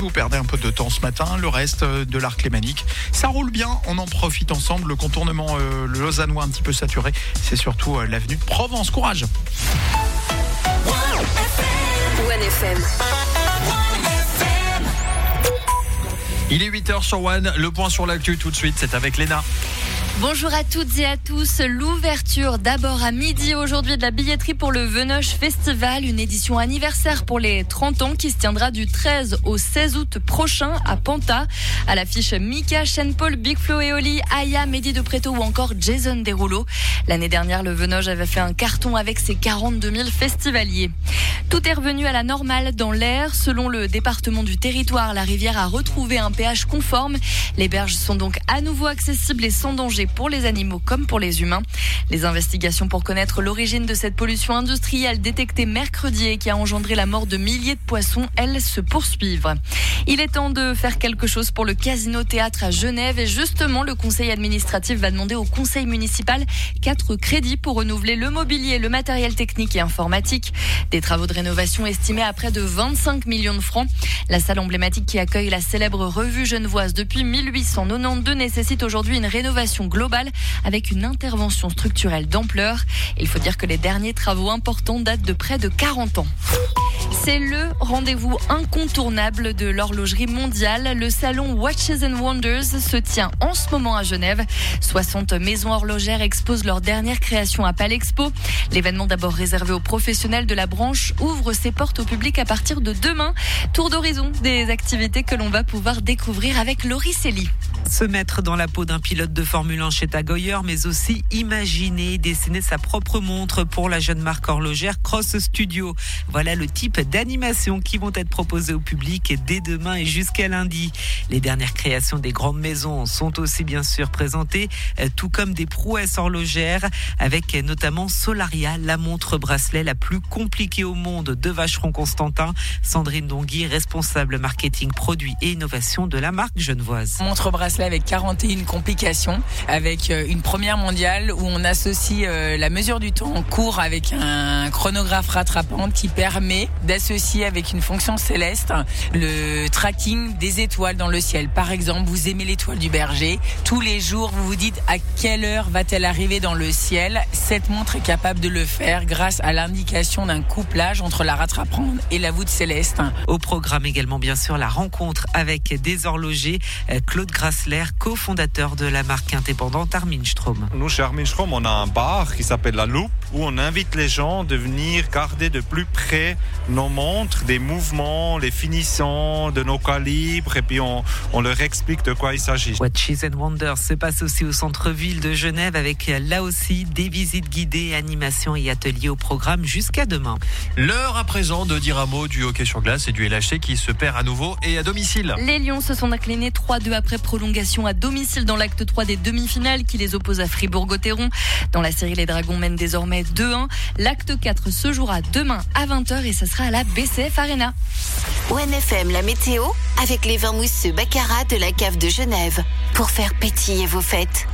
vous perdez un peu de temps ce matin, le reste de l'arc lémanique, ça roule bien, on en profite ensemble. Le contournement le lausannois un petit peu saturé, c'est surtout l'avenue de Provence. Courage. One FM. Il est 8h sur One, le point sur l'actu tout de suite, c'est avec Léna. Bonjour à toutes et à tous. L'ouverture d'abord à midi aujourd'hui de la billetterie pour le Venoche Festival, une édition anniversaire pour les 30 ans qui se tiendra du 13 au 16 août prochain à Panta. À l'affiche Mika, Sean Paul, Big Flo et Oli, Aya, Mehdi de Preto ou encore Jason Derulo. L'année dernière, le Venoche avait fait un carton avec ses 42 000 festivaliers. Tout est revenu à la normale dans l'Aire. Selon le département du territoire, la rivière a retrouvé un pH conforme. Les berges sont donc à nouveau accessibles et sans danger pour les animaux comme pour les humains. Les investigations pour connaître l'origine de cette pollution industrielle détectée mercredi et qui a engendré la mort de milliers de poissons, elles se poursuivent. Il est temps de faire quelque chose pour le Casino Théâtre à Genève et justement le conseil administratif va demander au conseil municipal 4 crédits pour renouveler le mobilier, le matériel technique et informatique. Des travaux de rénovation estimés à près de 25 millions de francs. La salle emblématique qui accueille la célèbre revue genevoise depuis 1892 nécessite aujourd'hui une rénovation globale avec une intervention structurelle d'ampleur. Il faut dire que les derniers travaux importants datent de près de 40 ans. C'est le rendez-vous incontournable de l'horlogerie mondiale. Le salon Watches and Wonders se tient en ce moment à Genève. 60 maisons horlogères exposent leurs dernières créations à Palexpo. L'événement d'abord réservé aux professionnels de la branche ouvre ses portes au public à partir de demain. Tour d'horizon des activités que l'on va pouvoir découvrir avec Laurie Célie. Se mettre dans la peau d'un pilote de Formule 1 chez Tag Heuer, mais aussi imaginer dessiner sa propre montre pour la jeune marque horlogère Cross Studio. Voilà le type d'animations qui vont être proposées au public dès demain et jusqu'à lundi. Les dernières créations des grandes maisons sont aussi bien sûr présentées, tout comme des prouesses horlogères, avec notamment Solaria, la montre bracelet la plus compliquée au monde de Vacheron Constantin. Sandrine Dongui, responsable marketing, produits et innovation de la marque genevoise. Montre bracelet avec 41 complications, avec une première mondiale où on associe la mesure du temps en cours avec un chronographe rattrapant qui permet d'associer avec une fonction céleste le tracking des étoiles dans le ciel. Par exemple, vous aimez l'étoile du Berger, tous les jours vous vous dites à quelle heure va-t-elle arriver dans le ciel. Cette montre est capable de le faire grâce à l'indication d'un couplage entre la rattrapante et la voûte céleste. Au programme également bien sûr la rencontre avec des horlogers. Claude Grassler, cofondateur de la marque indépendante Armin Strom. Nous chez Armin Strom, on a un bar qui s'appelle La Loupe où on invite les gens de venir garder de plus près nos montres, des mouvements, les finitions de nos calibres et puis on leur explique de quoi il s'agit. Watches and Wonders se passe aussi au centre-ville de Genève avec là aussi des visites guidées, animations et ateliers au programme jusqu'à demain. L'heure à présent de dire un mot du hockey sur glace et du LHC qui se perd à nouveau et à domicile. Les Lions se sont inclinés 3-2 après prolongation à domicile dans l'acte 3 des demi-finales qui les oppose à Fribourg-Gotteron. Dans la série, les Dragons mènent désormais 2-1. L'acte 4 se jouera demain à 20h et ça sera à la BCF Arena. One FM, la météo, avec les vins mousseux Baccarat de la cave de Genève. Pour faire pétiller vos fêtes.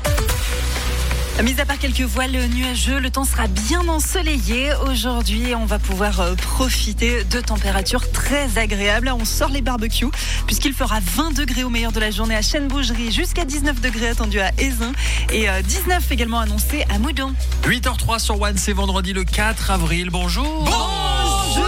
Mis à part quelques voiles nuageux, le temps sera bien ensoleillé. Aujourd'hui, on va pouvoir profiter de températures très agréables. On sort les barbecues puisqu'il fera 20 degrés au meilleur de la journée à Chêne-Bougerie, jusqu'à 19 degrés attendus à Ézin et 19 également annoncés à Moudon. 8h03 sur One, c'est vendredi le 4 avril. Bonjour. Bonjour.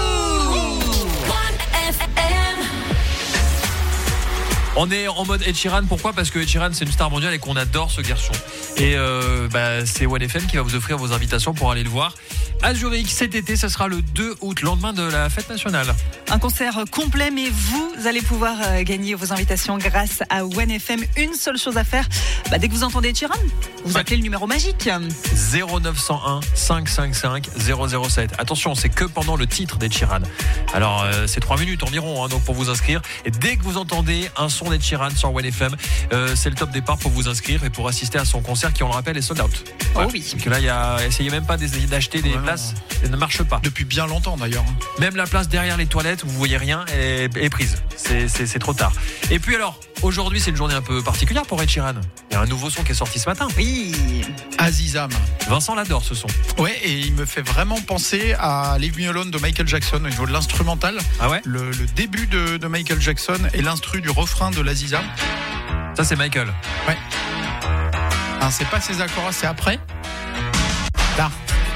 On est en mode Ed Sheeran, pourquoi ? Parce que Ed Sheeran c'est une star mondiale et qu'on adore ce garçon. Et c'est One FM qui va vous offrir vos invitations pour aller le voir à Zurich cet été. Ça sera le 2 août, lendemain de la fête nationale. Un concert complet, mais vous allez pouvoir gagner vos invitations grâce à One FM. Une seule chose à faire, dès que vous entendez Ed Sheeran, vous appelez le numéro magique 0901 555 007. Attention, c'est que pendant le titre d'Ed Sheeran. Alors c'est 3 minutes environ donc pour vous inscrire. Et dès que vous entendez un son son d'Ed Sheeran sur One FM. C'est le top départ pour vous inscrire et pour assister à son concert qui, on le rappelle, est sold out. Oh oui. Donc là, essayez même pas d'essayer d'acheter des places, ça ne marche pas. Depuis bien longtemps d'ailleurs. Même la place derrière les toilettes où vous voyez rien est prise. C'est trop tard. Et puis alors, aujourd'hui c'est une journée un peu particulière pour Ed Sheeran. Il y a un nouveau son qui est sorti ce matin. Oui. Azizam. Vincent l'adore ce son. Ouais, et il me fait vraiment penser à Leave Me Alone de Michael Jackson au niveau de l'instrumental. Ah ouais. Le début de Michael Jackson et l'instru du refrain de l'Azizam. Ça c'est Michael. Ouais. Alors, c'est pas ces accords, c'est après. Là.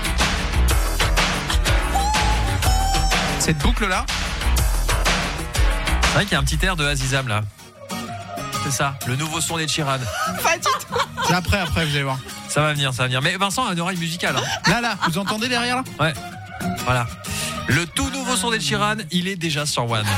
Cette boucle là. C'est vrai qu'il y a un petit air de Azizam là. C'est ça, le nouveau son d'Ed Sheeran. Pas du tout. C'est après, vous allez voir. Ça va venir. Mais Vincent a une oreille musicale. Hein. Là, vous entendez derrière là ? Ouais. Voilà. Le tout nouveau son d'Ed Sheeran, il est déjà sur One.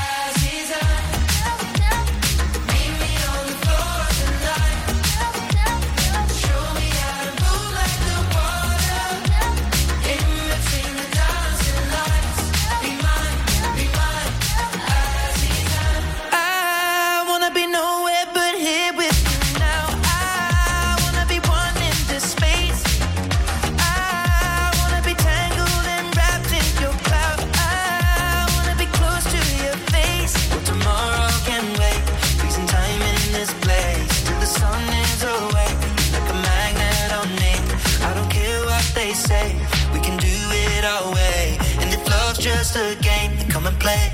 Just a game, come and play.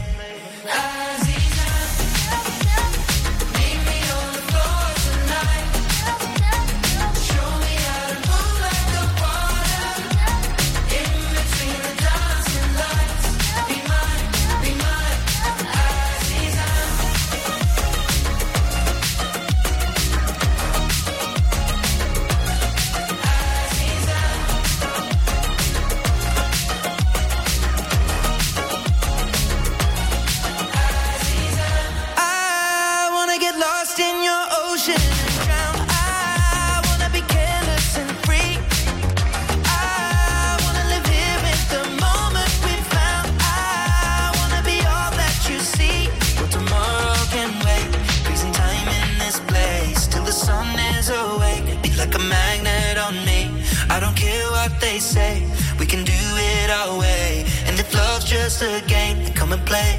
They say we can do it our way, and if love's just a game, then come and play.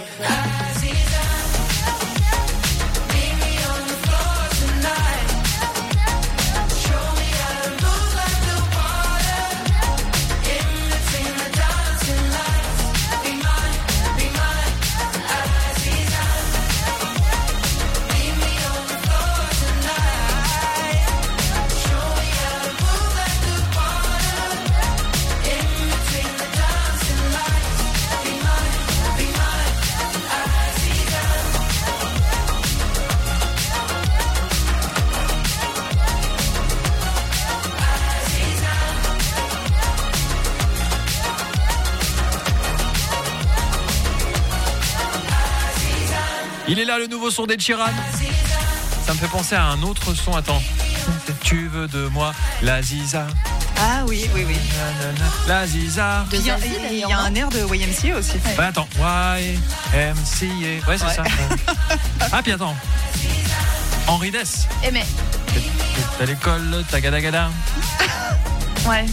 Il est là, le nouveau son d'Ed Sheeran. Ça me fait penser à un autre son. Attends. Tu veux de moi, la Ziza. Ah oui. La Ziza. Il y a un air de YMCA aussi. Ouais, attends. YMCA. Ouais, c'est ça. Ah, puis attends. Henri Dess. Eh mais. T'es à l'école, tagadagada. Ouais.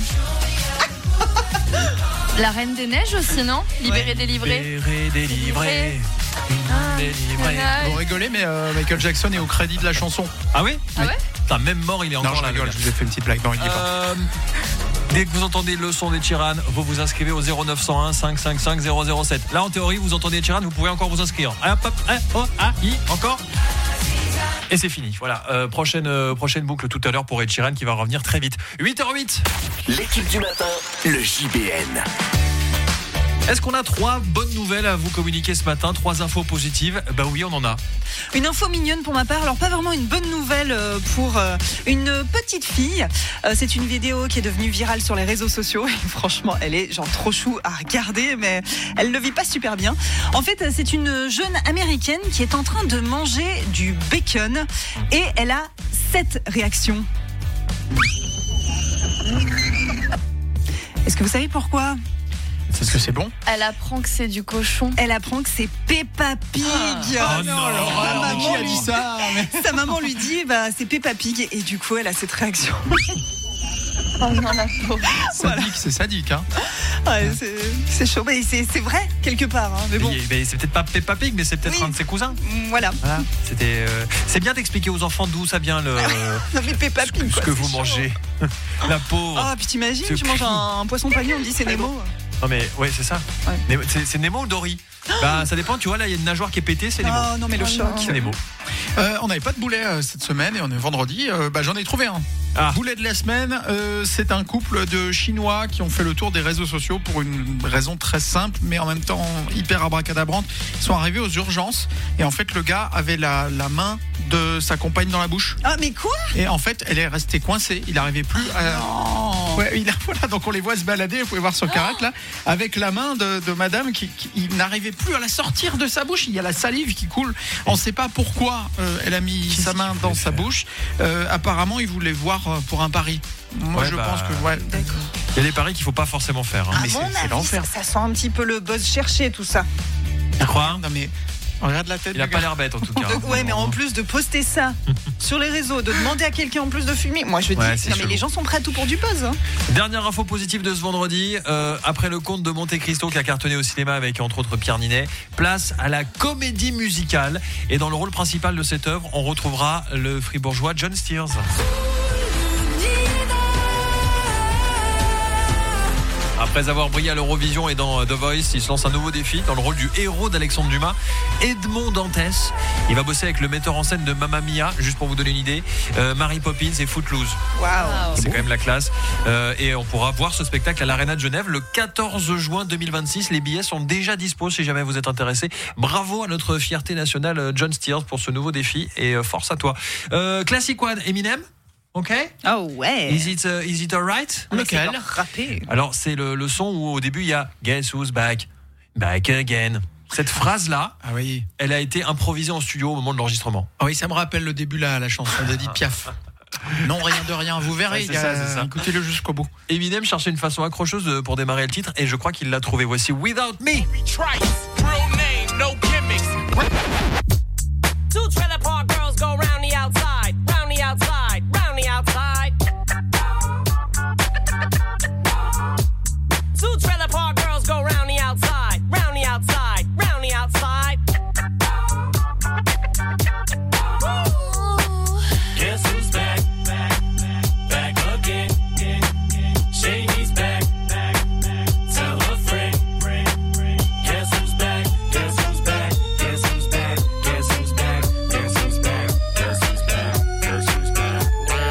La Reine des Neiges aussi, non ? Libéré, délivré. Libéré, délivré. Vous rigolez, mais Michael Jackson est au crédit de la chanson. Ah oui ? Ah ouais ? Putain, même mort, il est encore non, là. Je rigole, je vous ai fait une petite blague. Non, il n'y est pas. Dès que vous entendez le son d'Ed Sheeran, vous vous inscrivez au 0901 555 007. Là, en théorie, vous entendez Ed Sheeran, vous pouvez encore vous inscrire. Encore. Et c'est fini. Voilà. Prochaine boucle tout à l'heure pour Ed Sheeran qui va revenir très vite. 8h08. L'équipe du matin, le JBN. Est-ce qu'on a 3 bonnes nouvelles à vous communiquer ce matin, 3 infos positives? Bah oui, on en a. Une info mignonne pour ma part, alors pas vraiment une bonne nouvelle pour une petite fille. C'est une vidéo qui est devenue virale sur les réseaux sociaux et franchement elle est genre trop chou à regarder, mais elle ne vit pas super bien. En fait c'est une jeune américaine qui est en train de manger du bacon et elle a 7 réactions. Est-ce que vous savez pourquoi ? Est-ce que c'est bon? Elle apprend que c'est du cochon. Elle apprend que c'est Peppa Pig. Oh non, Laurent, qui a dit ça? Sa maman lui dit c'est Peppa Pig et du coup elle a cette réaction. Oh non, la pauvre. Sadique, c'est sadique, hein. Ouais, c'est chaud, mais c'est vrai quelque part. Hein, mais bon. Mais c'est peut-être pas Peppa Pig, mais c'est peut-être un de ses cousins. Voilà. C'est bien d'expliquer aux enfants d'où ça vient Non mais Peppa Pig, ce que vous mangez. La pauvre. Ah, puis t'imagines, tu manges un poisson pané, on me dit c'est Nemo. Non mais ouais, c'est ça. Ouais. C'est Nemo ou Dory? Ça dépend, tu vois, là il y a une nageoire qui est pétée, c'est Nemo. Oh non mais le choc. C'est Nemo. On n'avait pas de boulet cette semaine et on est vendredi. J'en ai trouvé un. Boulet de la semaine, c'est un couple de Chinois qui ont fait le tour des réseaux sociaux pour une raison très simple, mais en même temps hyper abracadabrante. Ils sont arrivés aux urgences et en fait le gars avait la main de sa compagne dans la bouche. Ah mais quoi? Et en fait elle est restée coincée. Il n'arrivait plus à... Ouais, voilà, donc on les voit se balader, vous pouvez voir sur Carac là, avec la main de madame qui n'arrivait plus à la sortir de sa bouche. Il y a la salive qui coule. On ne sait pas pourquoi elle a mis sa main dans sa bouche. Apparemment, il voulait voir pour un pari. Moi, je pense que... Ouais. D'accord. Il y a des paris qu'il ne faut pas forcément faire. Hein. À mon avis, ça sent un petit peu le buzz cherché, tout ça. Tu crois? Non, mais... Regarde la tête. Il a pas l'air bête en tout cas. Ouais, mais en plus de poster ça sur les réseaux, de demander à quelqu'un en plus de fumer, moi je dis, non mais les gens sont prêts à tout pour du buzz. Hein. Dernière info positive de ce vendredi, après le conte de Monte Cristo qui a cartonné au cinéma avec entre autres Pierre Ninet, place à la comédie musicale. Et dans le rôle principal de cette œuvre, on retrouvera le fribourgeois John Steers. Après avoir brillé à l'Eurovision et dans The Voice, il se lance un nouveau défi dans le rôle du héros d'Alexandre Dumas, Edmond Dantès. Il va bosser avec le metteur en scène de Mamma Mia, juste pour vous donner une idée, Mary Poppins et Footloose. Waouh, c'est quand même la classe. Et on pourra voir ce spectacle à l'Arena de Genève le 14 juin 2026. Les billets sont déjà dispo si jamais vous êtes intéressé. Bravo à notre fierté nationale John Steers pour ce nouveau défi et force à toi. Classic One, Eminem. Ok. Oh ouais. Is it alright? Lequel? Rappé. Alors c'est le son où au début il y a Guess who's back again. Cette phrase là, elle a été improvisée en studio au moment de l'enregistrement. Ah oui, ça me rappelle le début là, la chanson d'Edith Piaf. Non, rien de rien, vous verrez. C'est ça. Écoutez-le jusqu'au bout. Eminem cherchait une façon accrocheuse pour démarrer le titre et je crois qu'il l'a trouvé. Voici Without Me. Two trailer park girls go round the outside, round the outside, round the outside. Two trailer park girls go round the outside, round the outside, round the outside. Guess who's back, back again. Shady's back, tell a friend. Guess who's back, guess who's back, guess who's back, guess who's back, guess who's back, guess who's back, guess who's back.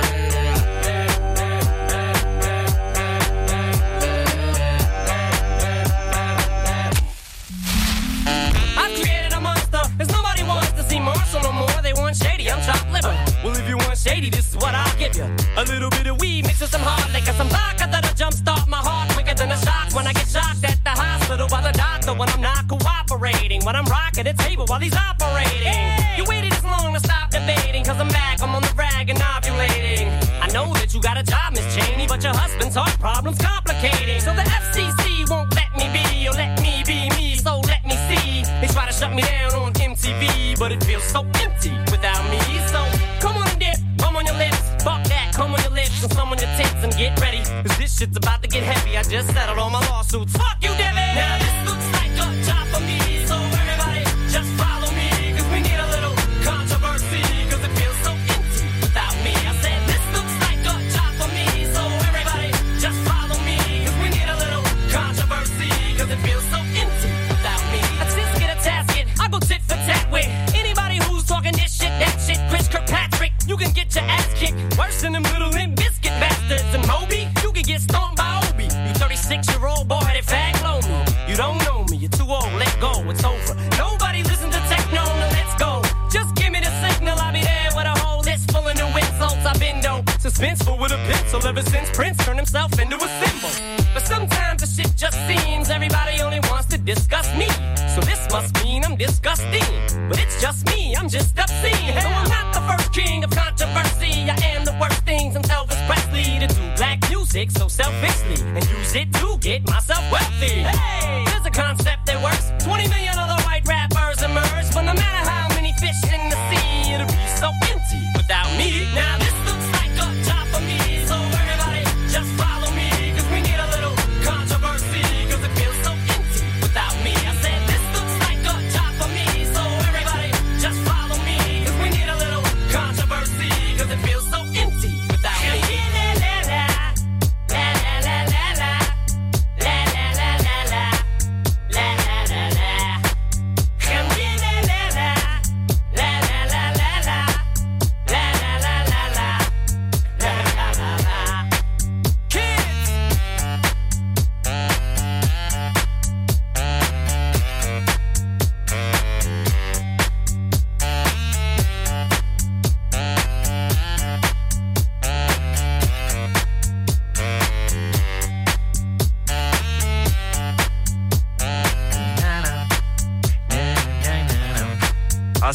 I've created a monster, cause nobody wants to see Marshall no more. They want Shady, I'm chopped liver. Well, if you want Shady, this is what I'll give you. A little bit of weed mixed with some hard liquor, some vodka that'll jumpstart my heart quicker than a shock when I get shocked at the hospital by the doctor when I'm not cooperating, when I'm rocking the table while he's operating. Hey! You waited this long to stop debating, cause I'm back, I'm on the rag and ovulating. I know that you got a job, Miss Cheney, but your husband's heart problem's complicating. So the FCC won't let me be, or let me be me, so let me see. They try to shut me down on MTV, but it feels so empty without me. So come on and dip, come on your lips, fuck that, come on your lips and some on your tits and get ready, cause this shit's about to get heavy. I just settled all my lawsuits, fuck you, Debbie. Now this looks like a job for me, so everybody just follow me, cause we need a little controversy, cause it feels so empty without me. I said this looks like a job for me, so everybody just follow me, cause we need a little controversy, cause it feels so empty without me. I just get a tasket, I go tit for tat with anybody who's talking this shit, that shit. Chris Kirkpatrick, you can get your ass kicked worse than them little Limp Bizkit bastards. And Moby, you can get stomped by Obi. You 36-year-old boy, that fag blow me. You don't know me, you're too old, let go, it's over. Nobody listen to techno, now let's go. Just give me the signal, I'll be there with a whole list full of new insults. I've been dope, suspenseful with a pencil ever since Prince turned himself into a symbol. But sometimes the shit just seems everybody only wants to discuss me. So this must mean I'm disgusting. But it's just me, I'm just obscene. No, I'm not the first king of controversy. I am the worst thing since Elvis Presley to do black music so selfishly and use it to get myself wealthy. Hey!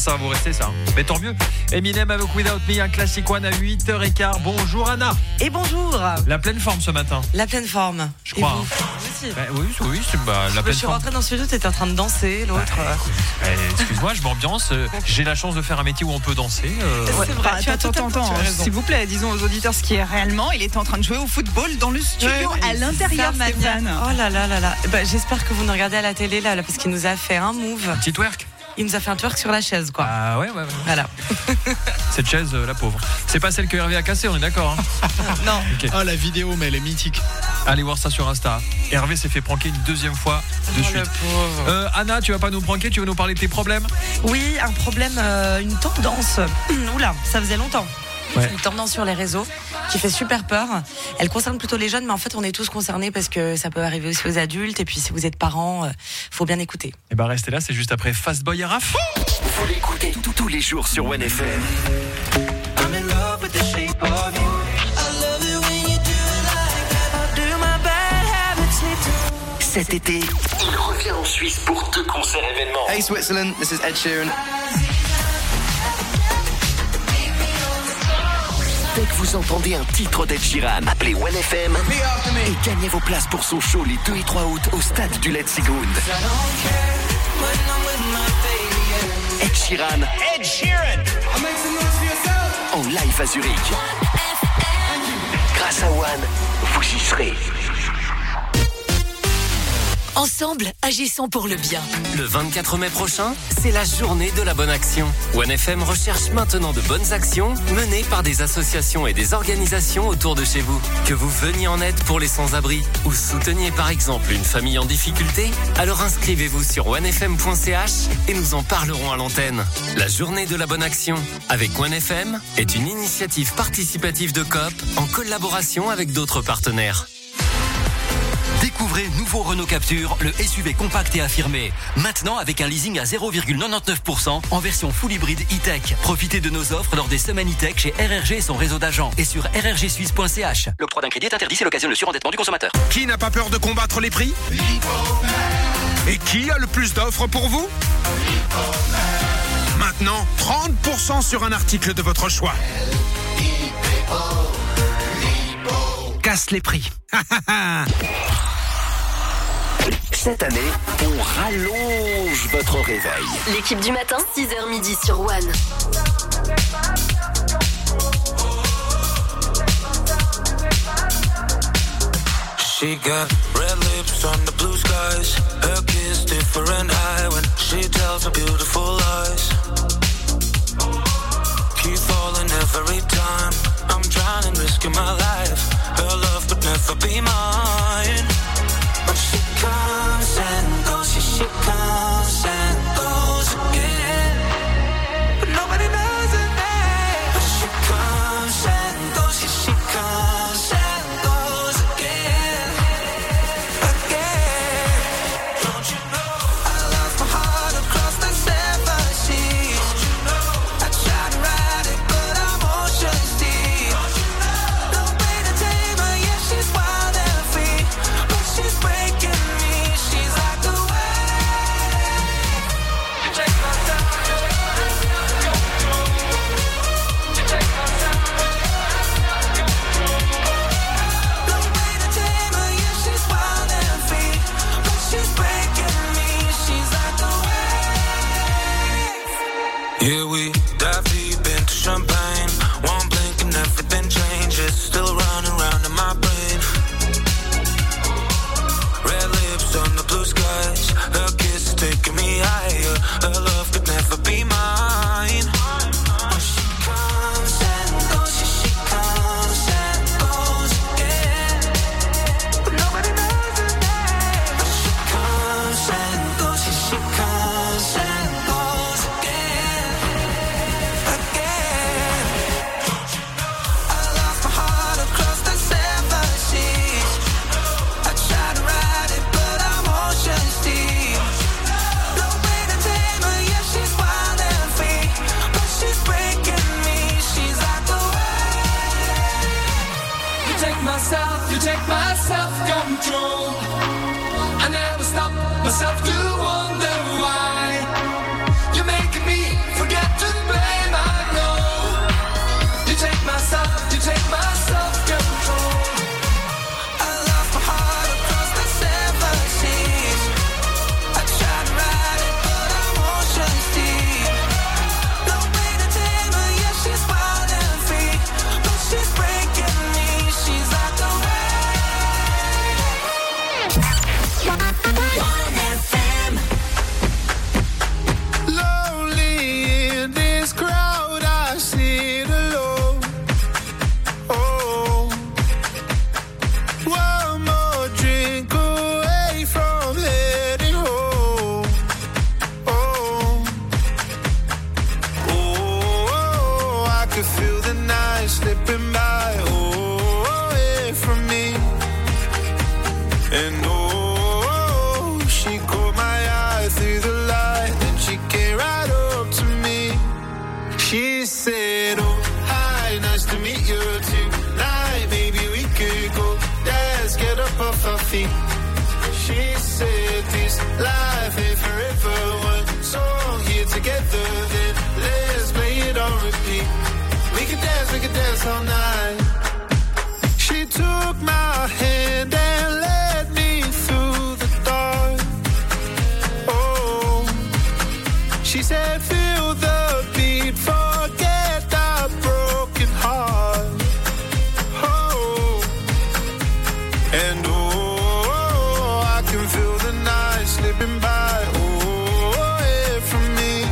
ça va vous rester ça. Mais tant mieux. Eminem avec Without Me, un classique one à 8h15. Bonjour Anna. Et bonjour. La pleine forme ce matin. La pleine forme. Je crois. Oui, c'est la pleine forme. Je suis rentrée dans ce studio, t'étais en train de danser, l'autre. Excuse-moi, je m'ambiance. J'ai la chance de faire un métier où on peut danser. C'est vrai. Attends. S'il vous plaît, disons aux auditeurs ce qui est réellement. Il est en train de jouer au football dans le studio à l'intérieur, Stéphane. Oh là. J'espère que vous nous regardez à la télé là, parce qu'il nous a fait un move. Un petit twerk. Il nous a fait un twerk sur la chaise, quoi. Ah ouais. Voilà. Cette chaise, la pauvre. C'est pas celle que Hervé a cassée, on est d'accord Non. Okay. Oh, la vidéo, mais elle est mythique. Allez voir ça sur Insta. Hervé s'est fait pranker une deuxième fois de suite. Le pauvre. Anna, tu vas pas nous pranker, tu vas nous parler de tes problèmes? Oui, un problème, une tendance. Oula, ça faisait longtemps. Ouais. Une tendance sur les réseaux qui fait super peur. Elle concerne plutôt les jeunes, mais en fait, on est tous concernés parce que ça peut arriver aussi aux adultes. Et puis, si vous êtes parents, faut bien écouter. Et bah, restez là, c'est juste après Fastboy et Raph. Vous l'écoutez tous les jours sur One FM. I'm in love with the shape of you. I love it when you do it like that. I do my bad habits need to. Cet été, il revient en Suisse pour 2 concerts événements. Hey Switzerland, this is Ed Sheeran. Dès que vous entendez un titre d'Ed Sheeran, appelez One FM et gagnez vos places pour son show les 2 et 3 août au stade du Letzigrund. Ed Sheeran en live à Zurich. Grâce à One, vous y serez. Ensemble, agissons pour le bien. Le 24 mai prochain, c'est la journée de la bonne action. One FM recherche maintenant de bonnes actions menées par des associations et des organisations autour de chez vous. Que vous veniez en aide pour les sans-abri ou souteniez par exemple une famille en difficulté, alors inscrivez-vous sur onefm.ch et nous en parlerons à l'antenne. La journée de la bonne action avec One FM est une initiative participative de Coop en collaboration avec d'autres partenaires. Découvrez nouveau Renault Capture, le SUV compact et affirmé. Maintenant avec un leasing à 0,99% en version full hybride e-tech. Profitez de nos offres lors des semaines e-tech chez RRG et son réseau d'agents et sur rrgsuisse.ch. L'octroi d'un crédit est interdit, c'est l'occasion de surendettement du consommateur. Qui n'a pas peur de combattre les prix? Et qui a le plus d'offres pour vous? Maintenant, 30% sur un article de votre choix. Casse les prix. Cette année, on rallonge votre réveil. L'équipe du matin, 6h midi sur One. She got red lips on the blue skies. Her kiss different high when she tells her beautiful lies. Keep falling every time. I'm trying and risking my life. Her love could never be mine. But she comes and goes, yeah, she comes and goes again. But nobody knows her name. But she comes and goes, yeah, she comes and goes again. Again. Don't you know I lost my heart across the 7 seas? Don't you know I tried to ride it, but I'm ocean deep. Don't you know no way to tame her, yeah, she's wild and free. But she's breaking me, she's like the wave. You take my time, you take my time. No way to tame her, yeah, she's wild and free. But she's breaking me, she's like the wave. Yeah, we dive deep into champagne. One blink and everything changes. Still running round in my brain. Red lips on the blue skies. Her kiss is taking me higher. Her love could never be mine. But she comes and goes, yeah, she comes and goes again. But nobody knows her name. But she comes and goes, yeah, she comes and goes again. Again. Don't you know I lost my heart across the 7 seas? I tried to ride it, but I'm ocean deep. No way to tame her, yeah, she's wild and free. But she's breaking me, she's like the wave. You take my self-control. I never stop myself to wonder why. You're making me forget could feel the night slipping by, away from me. And she caught my eye through the light, then she came right up to me. She said, oh, hi, nice to meet you tonight. Maybe we could go dance, get up off our feet. She said, this life ain't forever. One song here together, then let's play it on repeat. We could dance all night. She took my hand and led me through the dark. Oh, she said, feel the beat, forget that broken heart. Oh, and I can feel the night slipping by, away from me.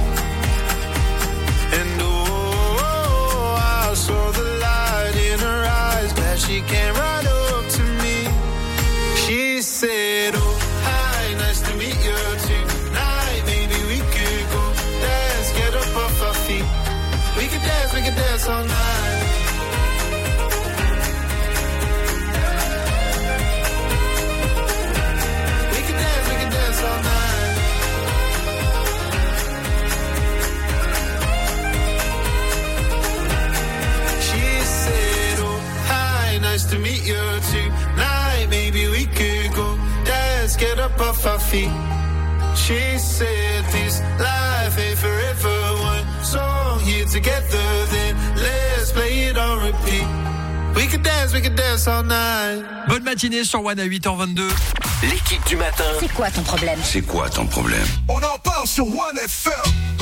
And I saw the light in her eyes, glad she came right up to me. She said, oh, hi, nice to meet you tonight. Maybe we could go dance, get up off our feet. We could dance all night. We could dance all night. She said, oh, hi, nice to meet you tonight. Maybe we could go dance, get up off our feet. She said, this life ain't forever. One song here together, then let's play it on repeat. We could dance all night. Bonne matinée sur One à 8h22. L'équipe du matin. C'est quoi ton problème? C'est quoi ton problème? On en parle sur One FM.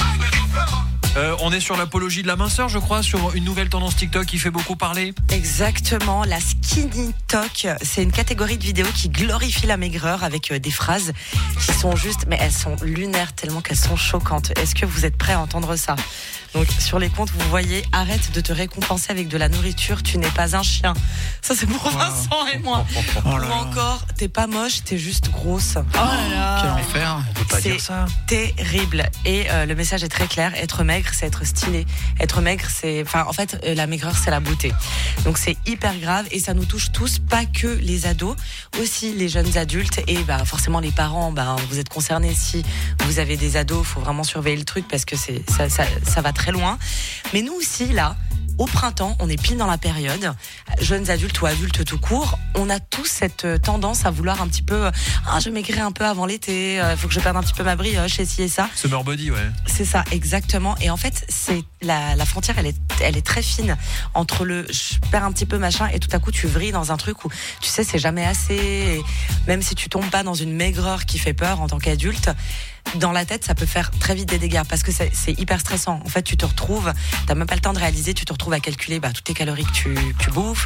On est sur l'apologie de la minceur, je crois, sur une nouvelle tendance TikTok qui fait beaucoup parler. Exactement, la skinny talk, c'est une catégorie de vidéos qui glorifie la maigreur avec des phrases qui sont justes, mais elles sont lunaires tellement qu'elles sont choquantes. Est-ce que vous êtes prêts à entendre ça? Donc sur les comptes, vous voyez, arrête de te récompenser avec de la nourriture, tu n'es pas un chien. Ça c'est pour Vincent et moi. Ou encore, t'es pas moche, t'es juste grosse. Oh là là. Quel enfer. On peut pas dire ça. C'est terrible. Et le message est très clair, être maigre, c'est être stylé. Être maigre, c'est... Enfin, en fait, la maigreur, c'est la beauté. Donc c'est hyper grave et ça nous touche tous, pas que les ados, aussi les jeunes adultes et forcément les parents, vous êtes concernés si vous avez des ados, faut vraiment surveiller le truc parce que ça va très loin. Mais nous aussi, là, au printemps, on est pile dans la période, jeunes adultes ou adultes tout court, on a tous cette tendance à vouloir un petit peu, je maigrirai un peu avant l'été, faut que je perde un petit peu ma brioche et ci et ça. Summer body, ouais. C'est ça, exactement. Et en fait, c'est la frontière, elle est très fine entre le je perds un petit peu machin et tout à coup tu vrilles dans un truc où tu sais c'est jamais assez. Et même si tu tombes pas dans une maigreur qui fait peur en tant qu'adulte, dans la tête, ça peut faire très vite des dégâts parce que c'est hyper stressant. En fait, tu te retrouves, t'as même pas le temps de réaliser, tu te retrouves à calculer toutes tes calories que tu bouffes.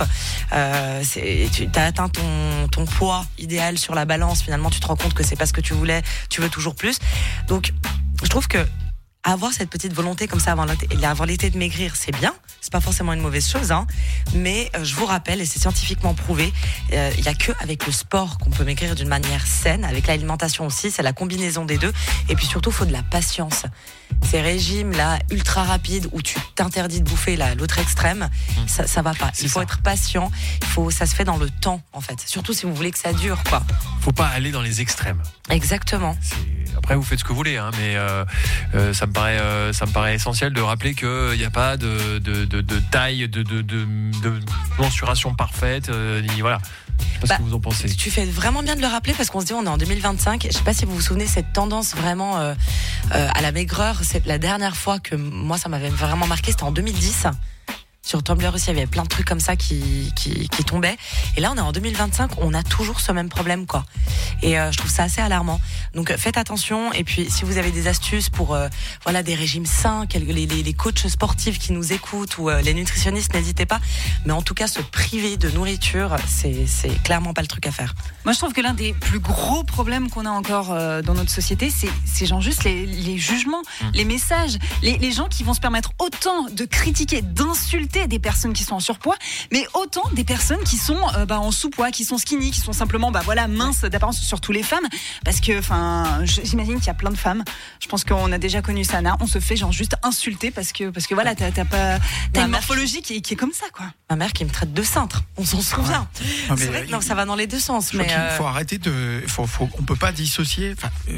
T'as atteint ton poids idéal sur la balance. Finalement, tu te rends compte que c'est pas ce que tu voulais. Tu veux toujours plus. Donc, je trouve que avoir cette petite volonté comme ça avant l'été de maigrir, c'est bien. C'est pas forcément une mauvaise chose, mais je vous rappelle, et c'est scientifiquement prouvé, il y a que avec le sport qu'on peut maigrir d'une manière saine, avec l'alimentation aussi, c'est la combinaison des deux. Et puis surtout, il faut de la patience. Ces régimes là ultra rapides où tu t'interdis de bouffer l'autre extrême, ça va pas. Il faut être patient. Ça se fait dans le temps en fait. Surtout si vous voulez que ça dure, quoi. Faut pas aller dans les extrêmes. Exactement. Après, vous faites ce que vous voulez, mais ça me paraît essentiel de rappeler qu'il n'y a pas de taille, de mensuration parfaite, voilà. Je sais pas ce que vous en pensez. Tu fais vraiment bien de le rappeler parce qu'on se dit on est en 2025. Je sais pas si vous vous souvenez cette tendance vraiment à la maigreur. C'est la dernière fois que moi ça m'avait vraiment marqué, c'était en 2010. Sur Tumblr aussi, il y avait plein de trucs comme ça qui tombaient. Et là, on est en 2025, on a toujours ce même problème, quoi. Et je trouve ça assez alarmant. Donc, faites attention. Et puis, si vous avez des astuces pour des régimes sains, les coachs sportifs qui nous écoutent ou les nutritionnistes, n'hésitez pas. Mais en tout cas, se priver de nourriture, c'est clairement pas le truc à faire. Moi, je trouve que l'un des plus gros problèmes qu'on a encore dans notre société, c'est genre juste les jugements, les messages, les gens qui vont se permettre autant de critiquer, d'insulter insulter des personnes qui sont en surpoids, mais autant des personnes qui sont en sous-poids, qui sont skinny, qui sont simplement minces d'apparence, surtout les femmes, parce que j'imagine qu'il y a plein de femmes, je pense qu'on a déjà connu ça, on se fait juste insulter parce que voilà, t'as une morphologie qui est comme ça, quoi. Ma mère qui me traite de cintre, on s'en souvient. C'est vrai que ça va dans les deux sens, mais il faut arrêter on peut pas dissocier.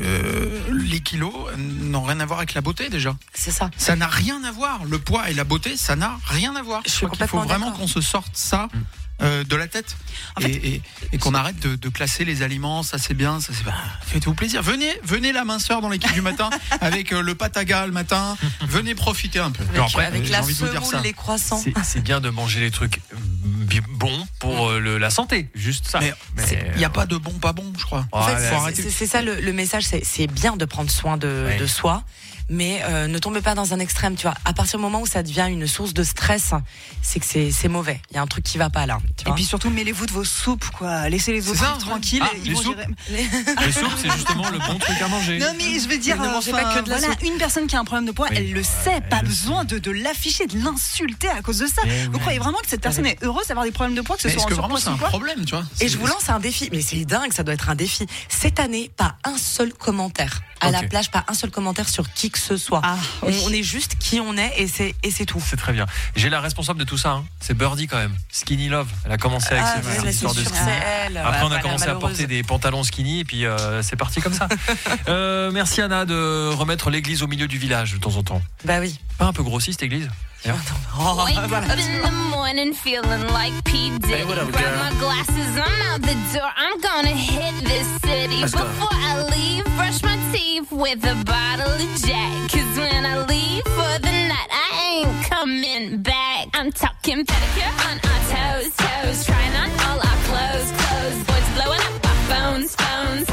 Les kilos n'ont rien à voir avec la beauté déjà. C'est ça. Ça n'a rien à voir. Le poids et la beauté, ça n'a rien à voir. Je crois qu'il faut vraiment qu'on se sorte ça de la tête et qu'on arrête de classer les aliments. Ça c'est bien, faites-vous plaisir. Venez la minceur dans l'équipe du matin avec le pataga le matin. Venez profiter un peu. Avec la semoule, les croissants. C'est bien de manger les trucs bons pour la santé, juste ça. Mais il n'y a pas de bon, pas bon, je crois. En fait, c'est ça le message, c'est bien de prendre soin de soi. Mais ne tombez pas dans un extrême, tu vois. À partir du moment où ça devient une source de stress, c'est que c'est mauvais. Il y a un truc qui va pas là. Et puis surtout, mêlez-vous de vos soupes, quoi. Laissez les autres tranquilles. Les soupes, les soupes, c'est justement le bon truc à manger. Non, mais je veux dire, ne mangez pas que de la soupe. Une personne qui a un problème de poids, elle le sait. Pas besoin de l'afficher, de l'insulter à cause de ça. Vous croyez vraiment que cette personne est heureuse d'avoir des problèmes de poids, que ce soit en surpoids, c'est un problème, tu vois. Et je vous lance un défi, mais c'est dingue, ça doit être un défi. Cette année, pas un seul commentaire à la plage, pas un seul commentaire sur qui que ce soit. On est juste qui on est et c'est tout. C'est très bien. J'ai la responsable de tout ça, c'est Birdie quand même. Skinny Love. Elle a commencé avec cette histoire de skinny. Après on a commencé à porter des pantalons skinny et puis c'est parti comme ça. Merci Anna de remettre l'église au milieu du village de temps en temps. Bah oui. Pas un peu grossiste église? Wake up in the morning feeling like P. Diddy. Grab my glasses, I'm out the door. I'm gonna hit this city. Before I leave, brush my teeth with a bottle of Jack. 'Cause when I leave for the night, I ain't coming back. I'm talking pedicure on our toes, toes. Trying on all our clothes, clothes. Boys blowing up our phones, phones.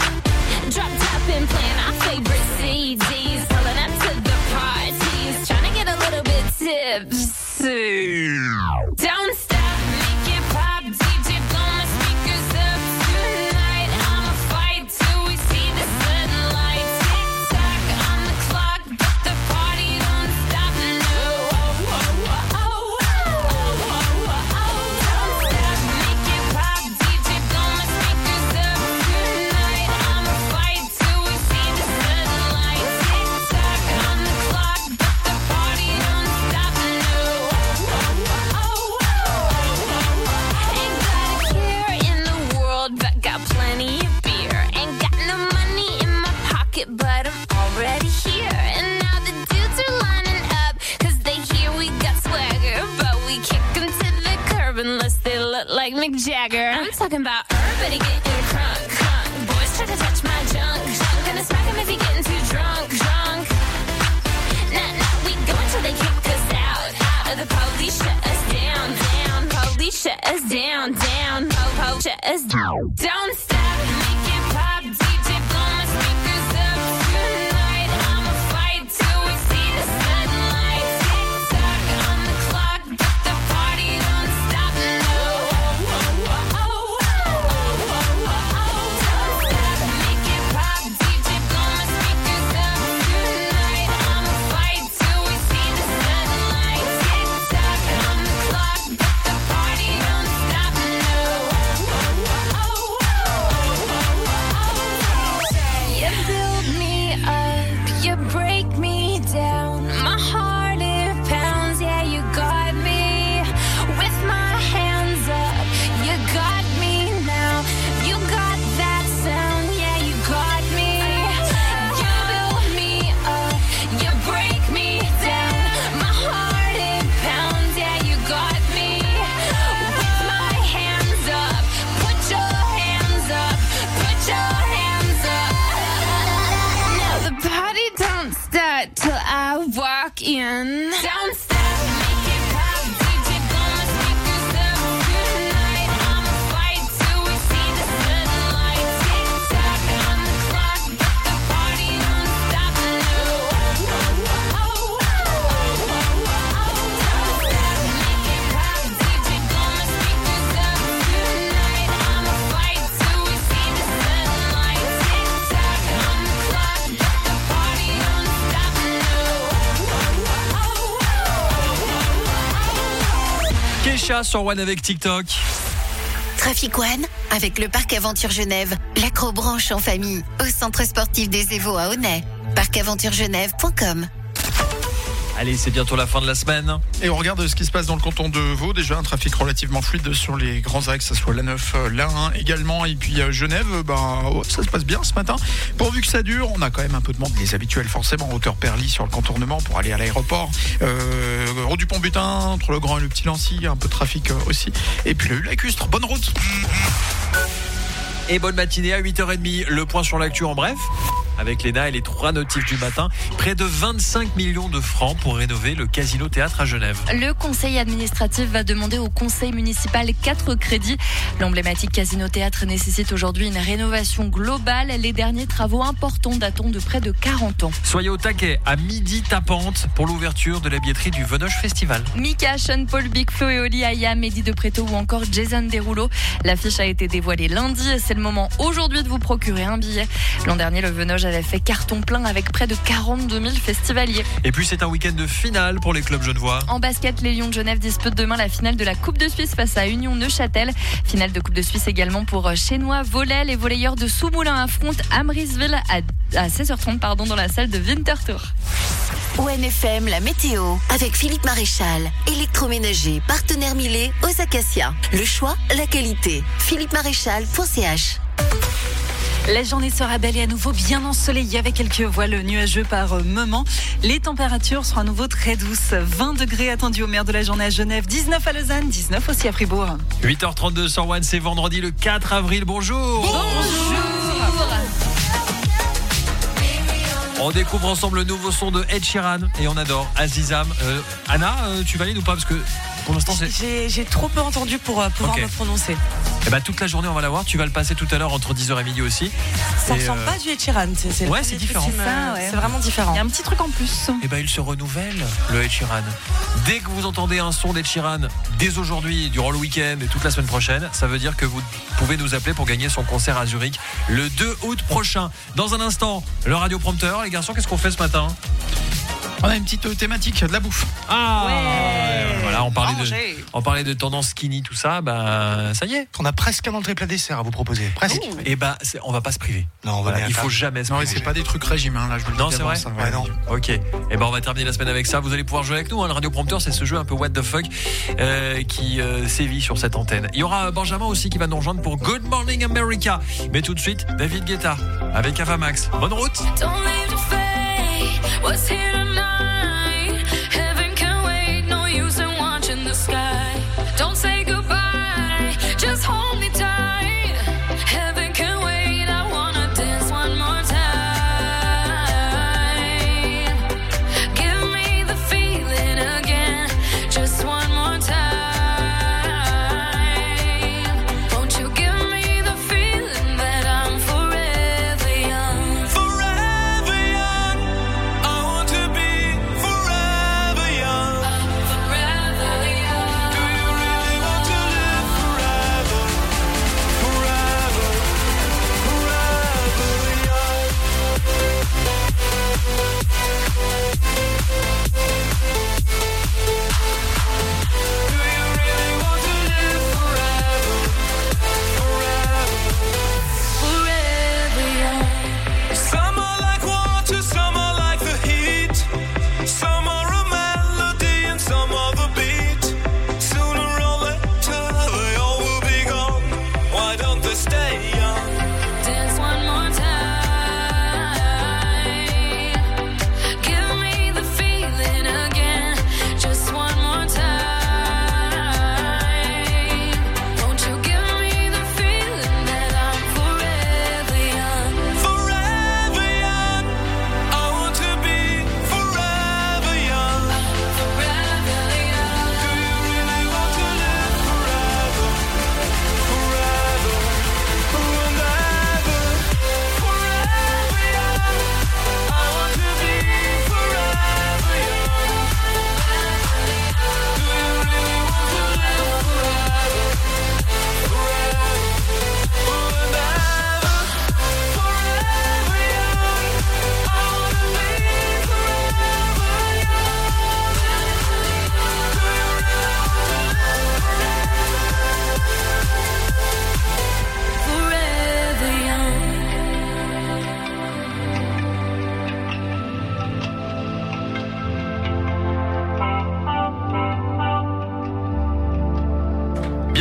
Drop top and playing our favorite CDs. Pulling up to the parties. Trying to get a little bit tipsy. Don't stop, make it pop. DJ blow my speakers up tonight. I'ma fight till we see the sunlight. Tick tock on the clock, but the party don't stop. No. Don't stop, make it pop. DJ blow my speakers up tonight. I'ma fight till we see the sunlight. Tick tock on the clock, but the party don't stop. No. Ain't got a care in the world, but got plenty of beer. Ain't got no money in my pocket, but I'm already here. And now the dudes are lining up, 'cause they hear we got swagger. But we kick them to the curb unless they look like Mick Jagger. I'm talking about everybody getting crunk, crunk. Boys try to touch my junk, junk. Gonna smack him if he getting too drunk, drunk. Nah, we go until they kick us out. The police shut us down, down. Police shut us down, down. Po, shut us down. Don't stop, make it pop. DJ blow my speakers up tonight. I'ma fight till we see the sunlight. Tick tock on the clock, but the party don't stop. No. Don't stop, make it pop. DJ blow my speakers up tonight. I'ma fight till we see the sunlight. Tick tock on the clock, but the party don't stop. No. You build me up, you break me down. My heart it pounds, yeah, you got me. With my hands up, you got me now. You got that sound, yeah, you got me. You build me up, you break me down. My heart it pounds, yeah, you got me. With my hands up, put your hands up, put your hands up. Now the party don't start till I walk in. Don't stop, make it pop. DJ blow my speakers up tonight. I'ma fight till we see the sunlight. Tick tock on the clock, but the party don't stop. No. Don't stop, make it pop. DJ blow my speakers up tonight. I'ma fight till we see the sunlight. Tick tock on the clock, but the party don't stop. No. Kesha sur One avec TikTok. Trafic One avec le Parc Aventure Genève, l'acrobranche en famille, au centre sportif des Évaux à Aunay. parcaventuregenève.com. Allez, c'est bientôt la fin de la semaine. Et on regarde ce qui se passe dans le canton de Vaud. Déjà, un trafic relativement fluide sur les grands axes, que ce soit l'A9, l'A1 également. Et puis Genève, ça se passe bien ce matin. Pourvu que ça dure, on a quand même un peu de monde, les habituels forcément. Hauteur Perly sur le contournement pour aller à l'aéroport. Route du Pont-Butin, entre le Grand et le Petit Lancy, un peu de trafic aussi. Et puis le lacustre, bonne route. Et bonne matinée à 8h30. Le point sur l'actu en bref. Avec Léna et les 3 notifs du matin, près de 25 millions de francs pour rénover le Casino Théâtre à Genève. Le conseil administratif va demander au conseil municipal 4 crédits. L'emblématique Casino Théâtre nécessite aujourd'hui une rénovation globale. Les derniers travaux importants datant de près de 40 ans. Soyez au taquet à midi tapante pour l'ouverture de la billetterie du Venoche Festival. Mika, Sean Paul, Big Flo et Oli, Aya, Mehdi de Preto ou encore Jason Derulo. L'affiche a été dévoilée lundi et c'est le moment aujourd'hui de vous procurer un billet. L'an dernier, le Venoche avait fait carton plein avec près de 42 000 festivaliers. Et puis c'est un week-end de finale pour les clubs genevois. En basket, les Lions de Genève disputent demain la finale de la Coupe de Suisse face à Union Neuchâtel. Finale de Coupe de Suisse également pour Chénois Volet. Les volleyeurs de Soumoulin affrontent Amrisville à 16h30 dans la salle de Winterthur. ONFM, la météo, avec Philippe Maréchal, électroménager, partenaire Millet aux Acacias. Le choix, la qualité. philippemaréchal.ch. La journée sera belle et à nouveau bien ensoleillée avec quelques voiles nuageux par moment. Les températures seront à nouveau très douces. 20 degrés attendus au maire de la journée à Genève, 19 à Lausanne, 19 aussi à Fribourg. 8h32 sur One, c'est vendredi le 4 avril. Bonjour. Bonjour. On découvre ensemble le nouveau son de Ed Sheeran et on adore Azizam. Anna, tu valides ou pas? Parce que pour l'instant, j'ai trop peu entendu pour pouvoir me prononcer. Et toute la journée, on va la voir. Tu vas le passer tout à l'heure entre 10h et midi aussi. Ça ressemble pas à du Ed Sheeran. C'est différent. C'est vraiment différent. Il y a un petit truc en plus. Il se renouvelle, le Ed Sheeran. Dès que vous entendez un son d'Ed Sheeran, dès aujourd'hui, durant le week-end et toute la semaine prochaine, ça veut dire que vous pouvez nous appeler pour gagner son concert à Zurich le 2 août prochain. Dans un instant, le radioprompteur. Les garçons, qu'est-ce qu'on fait ce matin? On a une petite thématique de la bouffe. Voilà, on parlait de tendance skinny, tout ça, ça y est. On a presque un entrée plat dessert à vous proposer. Presque. Et on va pas se priver. Non, il faut jamais se priver. Non, c'est pas des trucs régime, là, je vous le dis. Non, c'est vrai. Non. Ok. On va terminer la semaine avec ça. Vous allez pouvoir jouer avec nous. Le radioprompteur, c'est ce jeu un peu what the fuck qui sévit sur cette antenne. Il y aura Benjamin aussi qui va nous rejoindre pour Good Morning America. Mais tout de suite, David Guetta avec Avamax. Bonne route. What's here tonight? Heaven can wait, no use in watching the sky. Don't say goodbye, just hold me tight. Heaven can wait, I wanna dance one more time. Give me the feeling again, just one more time. Won't you give me the feeling that I'm forever young? Forever young, I want to be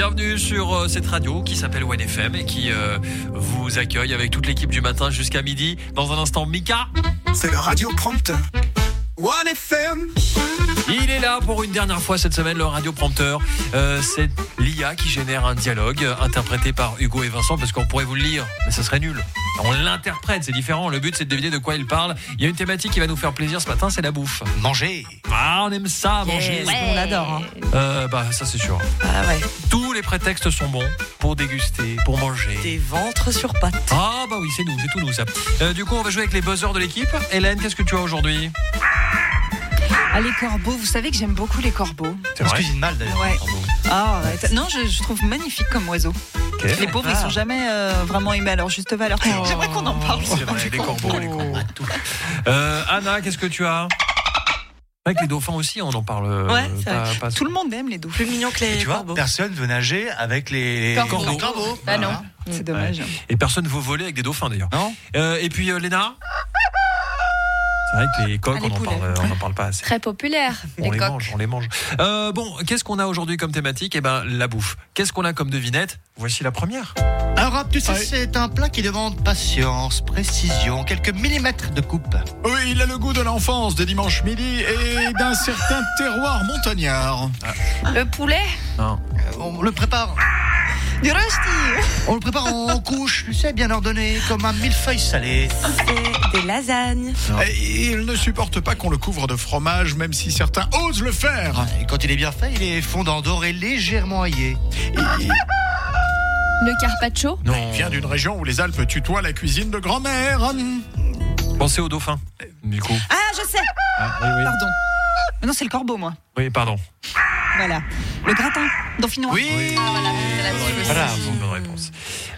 Bienvenue sur cette radio qui s'appelle OneFM et qui vous accueille avec toute l'équipe du matin jusqu'à midi. Dans un instant, Mika. C'est le radio prompteur. OneFM. Il est là pour une dernière fois cette semaine, le radio prompteur. C'est l'IA qui génère un dialogue interprété par Hugo et Vincent, parce qu'on pourrait vous le lire, mais ça serait nul. On l'interprète, c'est différent. Le but, c'est de deviner de quoi il parle. Il y a une thématique qui va nous faire plaisir ce matin, c'est la bouffe. Manger. Ah, on aime ça, manger. Ouais. On adore. Ça c'est sûr. Ah ouais. Tous les prétextes sont bons pour déguster, pour manger. Des ventres sur pattes. Ah bah oui, c'est nous, c'est tout nous ça. Du coup, on va jouer avec les buzzers de l'équipe. Hélène, qu'est-ce que tu as aujourd'hui? Ah, les corbeaux, vous savez que j'aime beaucoup les corbeaux. C'est vrai. Cuisine mal d'ailleurs. Ouais. Ah, ouais. Non, je trouve magnifique comme oiseau. Okay. Les pauvres, ils sont jamais vraiment aimés à leur juste valeur. J'aimerais qu'on en parle. C'est vrai, les corbeaux, les corbeaux. Anna, qu'est-ce que tu as? Avec les dauphins aussi, on en parle. Ouais, pas tout le monde aime les dauphins. Plus mignon que les corbeaux. Personne veut nager avec les corbeaux. Bah non, c'est dommage. Et personne ne veut voler avec des dauphins d'ailleurs. Non. Et puis Léna. C'est vrai que les coqs, on n'en parle pas assez. Très populaire, les coqs. On les mange. Bon, qu'est-ce qu'on a aujourd'hui comme thématique? Eh ben, la bouffe. Qu'est-ce qu'on a comme devinette? Voici la première. Un rap, tu sais, c'est un plat qui demande patience, précision, quelques millimètres de coupe. Oui, il a le goût de l'enfance, de dimanche midi et d'un certain terroir montagnard. Le poulet? Non. On le prépare. Du rösti. On le prépare en couches, tu sais, bien ordonné, comme un millefeuille salé. C'est des lasagnes. Et il ne supporte pas qu'on le couvre de fromage, même si certains osent le faire. Et quand il est bien fait, il est fondant, doré, légèrement aillé. Le carpaccio? Non. Il vient d'une région où les Alpes tutoient la cuisine de grand-mère. Pensez aux dauphins, du coup. Ah, je sais. Oui, oui. Pardon. Non, c'est le corbeau, moi. Oui, pardon. Voilà. Le gratin dauphinois. Oui. Voilà. Bonne réponse.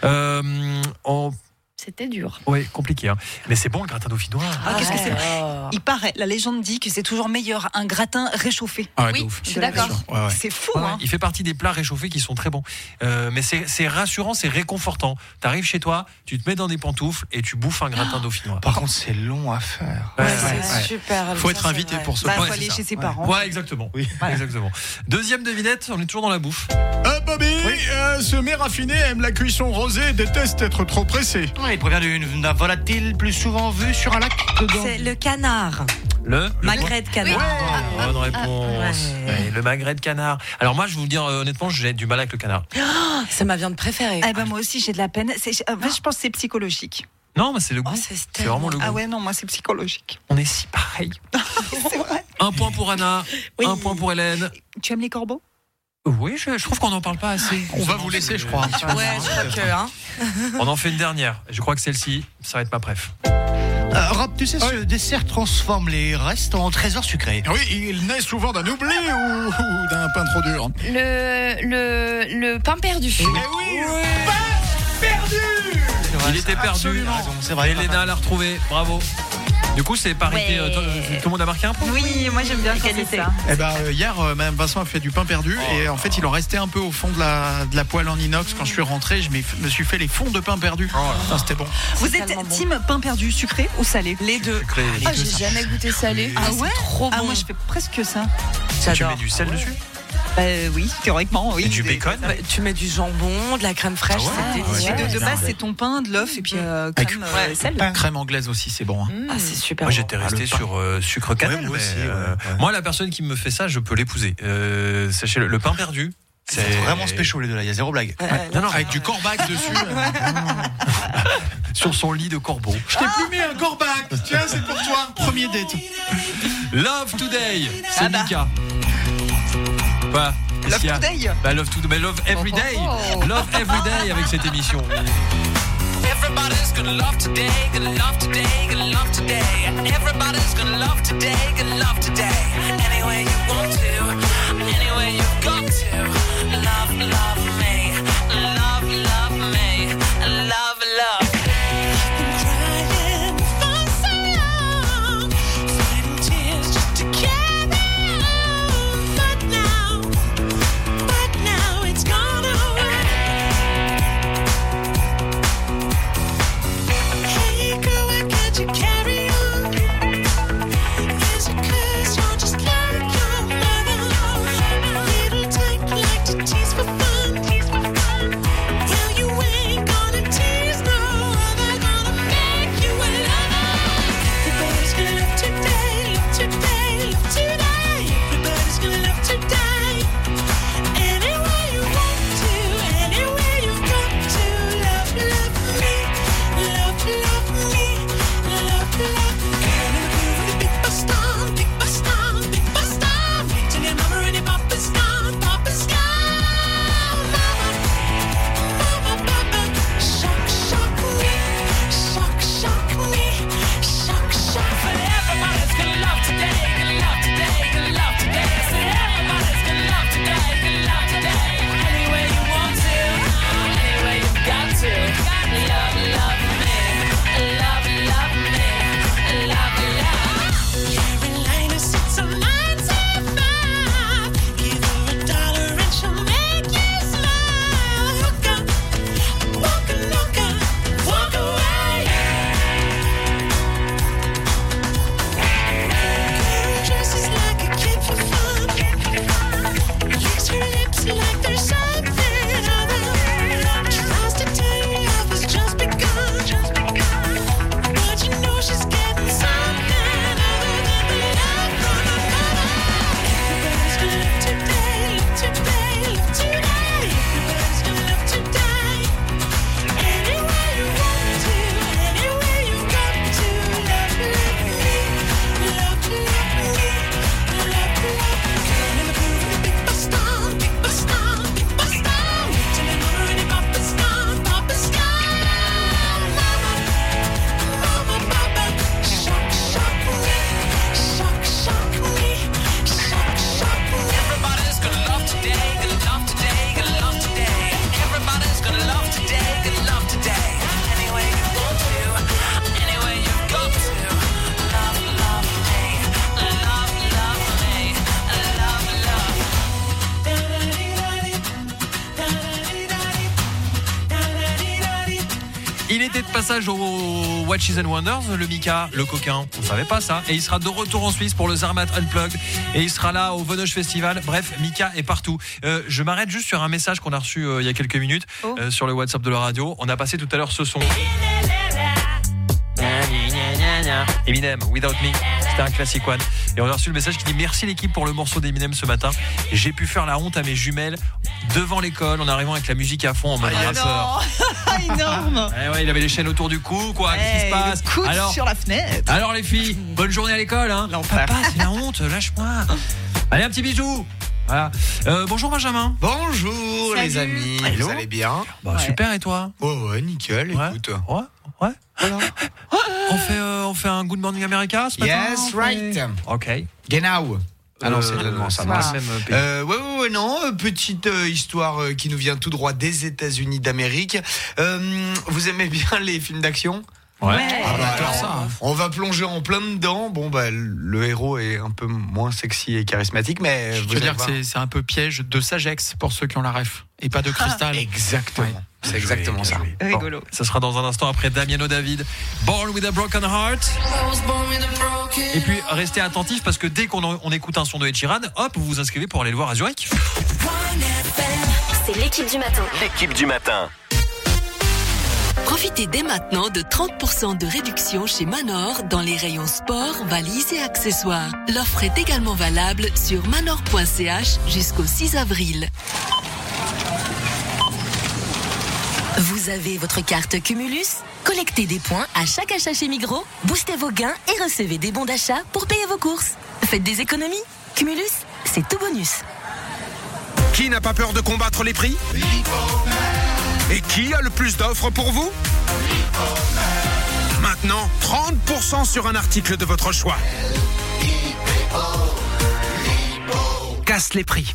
C'était dur. Oui, compliqué. Hein. Mais c'est bon le gratin dauphinois. Ah, qu'est-ce que c'est? Il paraît, la légende dit que c'est toujours meilleur un gratin réchauffé. Ah, oui, je suis d'accord. Ouais. C'est fou, Ouais, hein. il fait partie des plats réchauffés qui sont très bons. Mais c'est rassurant, c'est réconfortant. T'arrives chez toi, tu te mets dans des pantoufles et tu bouffes un gratin dauphinois. Par contre, c'est long à faire. Ouais, c'est super. Faut être invité pour ce Bah, plat. faut aller chez ses parents. Ouais, exactement. Oui. Exactement. Deuxième devinette, on est toujours dans la bouffe. Bobby, ce mets raffiné aime la cuisson rosée et déteste être trop pressé. Ouais, il provient d'un volatile plus souvent vu sur un lac que dans... C'est le canard. Le magret de canard. Ouais. Bonne réponse. Ouais, le magret de canard. Alors moi, je vais vous dire honnêtement, j'ai du mal avec le canard. Oh, c'est ma viande préférée. Eh ben, moi aussi, j'ai de la peine. En fait, je pense que c'est psychologique. Non, mais c'est le goût. C'est vraiment le goût. Ah ouais, non, moi, c'est psychologique. On est si pareil. C'est vrai. Un point pour Anna, un point pour Hélène. Tu aimes les corbeaux? Oui, je trouve qu'on n'en parle pas assez. On va vous laisser, je crois. Ouais, je crois que... Hein. On en fait une dernière. Je crois que celle-ci, ça va être ma préf. Rob, tu sais, ce dessert transforme les restes en trésors sucrés. Oui, il naît souvent d'un oubli ou d'un pain trop dur. Le pain perdu. Eh oui, pain perdu. Il était perdu. C'est vrai. Elena l'a retrouvé. Bravo. Du coup, c'est parité. Ouais. Tout le monde a marqué un point? Oui, moi, j'aime bien la qualité. Eh ben, hier, même Vincent a fait du pain perdu et en fait, il en restait un peu au fond de la poêle en inox. Quand je suis rentré, je me suis fait les fonds de pain perdu. C'était bon. Vous êtes team pain perdu sucré ou salé? Les deux. Sucré, les Ah, deux, j'ai ça jamais goûté salé. Ah ouais? Trop bon. Ah, moi, je fais presque ça. Tu mets du sel dessus? Oui, théoriquement, oui. Et du bacon? Tu mets du jambon, de la crème fraîche, c'est délicieux. Mais de base, c'est ton pain, de l'œuf et puis crème, sel. Crème anglaise aussi, c'est bon. Hein. Ah, c'est super. Moi, bon. j'étais resté sur sucre cannelle. moi aussi, Moi, la personne qui me fait ça, je peux l'épouser. Sachez le pain perdu. C'est vraiment spécial les deux là, il y a zéro blague. Non, Avec du corbac dessus. sur son lit de corbeau. Je t'ai plumé un corbac. Tiens, c'est pour toi. Premier date. Love Today, c'est Mika. Quoi? Love Today. Bah, Love Today, mais Love Every Day. Love Every Day avec cette émission. Everybody's gonna love today, gonna love today, gonna love today. Everybody's gonna love today, gonna love today. Any way you want to, any way you've got to. Love, love me, love, love me, love, love. Been crying for so long, fighting tears just to carry on. But now it's gone away. Hey girl, why can't you carry on? Is it 'cause you're just like your mother? était de passage au Watches and Wonders, le Mika, le coquin, on savait pas ça. Et il sera de retour en Suisse pour le Zermatt Unplugged. Et il sera là au Venoge Festival. Bref, Mika est partout. Je m'arrête juste sur un message qu'on a reçu il y a quelques minutes sur le WhatsApp de la radio. On a passé tout à l'heure ce son. Eminem, Without Me, c'était un classique one. Et on a reçu le message qui dit merci l'équipe pour le morceau d'Eminem ce matin. J'ai pu faire la honte à mes jumelles devant l'école en arrivant avec la musique à fond en mode rasseur. Énorme. Ouais, il avait les chaînes autour du cou, quoi. Qu'est-ce qui se passe? Le coude sur la fenêtre. Alors les filles, bonne journée à l'école, hein. Papa, c'est la honte, lâche-moi. Allez, un petit bisou. Voilà. Bonjour Benjamin. Bonjour. Salut. Les amis. Hello. Vous allez bien? Super, et toi? Ouais, nickel. Écoute. Ouais. Voilà. On fait un Good Morning America ce matin? Yes, right. Ok. Genau. Ah non, c'est allemand, ça marche. Ouais, non, petite histoire qui nous vient tout droit des États-Unis d'Amérique. Vous aimez bien les films d'action? Ouais. On va plonger en plein dedans. Bon, le héros est un peu moins sexy et charismatique, mais je veux dire que c'est un peu piège de Sagex pour ceux qui ont la ref et pas de cristal. Exactement. Ouais. C'est exactement ça. Rigolo. Ça sera dans un instant après Damiano David. Born with a Broken Heart. Et puis restez attentifs parce que dès qu'on écoute un son de Ed Sheeran, hop, vous vous inscrivez pour aller le voir à Zurich. C'est l'équipe du matin. L'équipe du matin. Profitez dès maintenant de 30% de réduction chez Manor dans les rayons sport, valises et accessoires. L'offre est également valable sur manor.ch jusqu'au 6 avril. Vous avez votre carte Cumulus? Collectez des points à chaque achat chez Migros, boostez vos gains et recevez des bons d'achat pour payer vos courses. Faites des économies? Cumulus, c'est tout bonus. Qui n'a pas peur de combattre les prix? Et qui a le plus d'offres pour vous? Maintenant, 30% sur un article de votre choix. Casse les prix.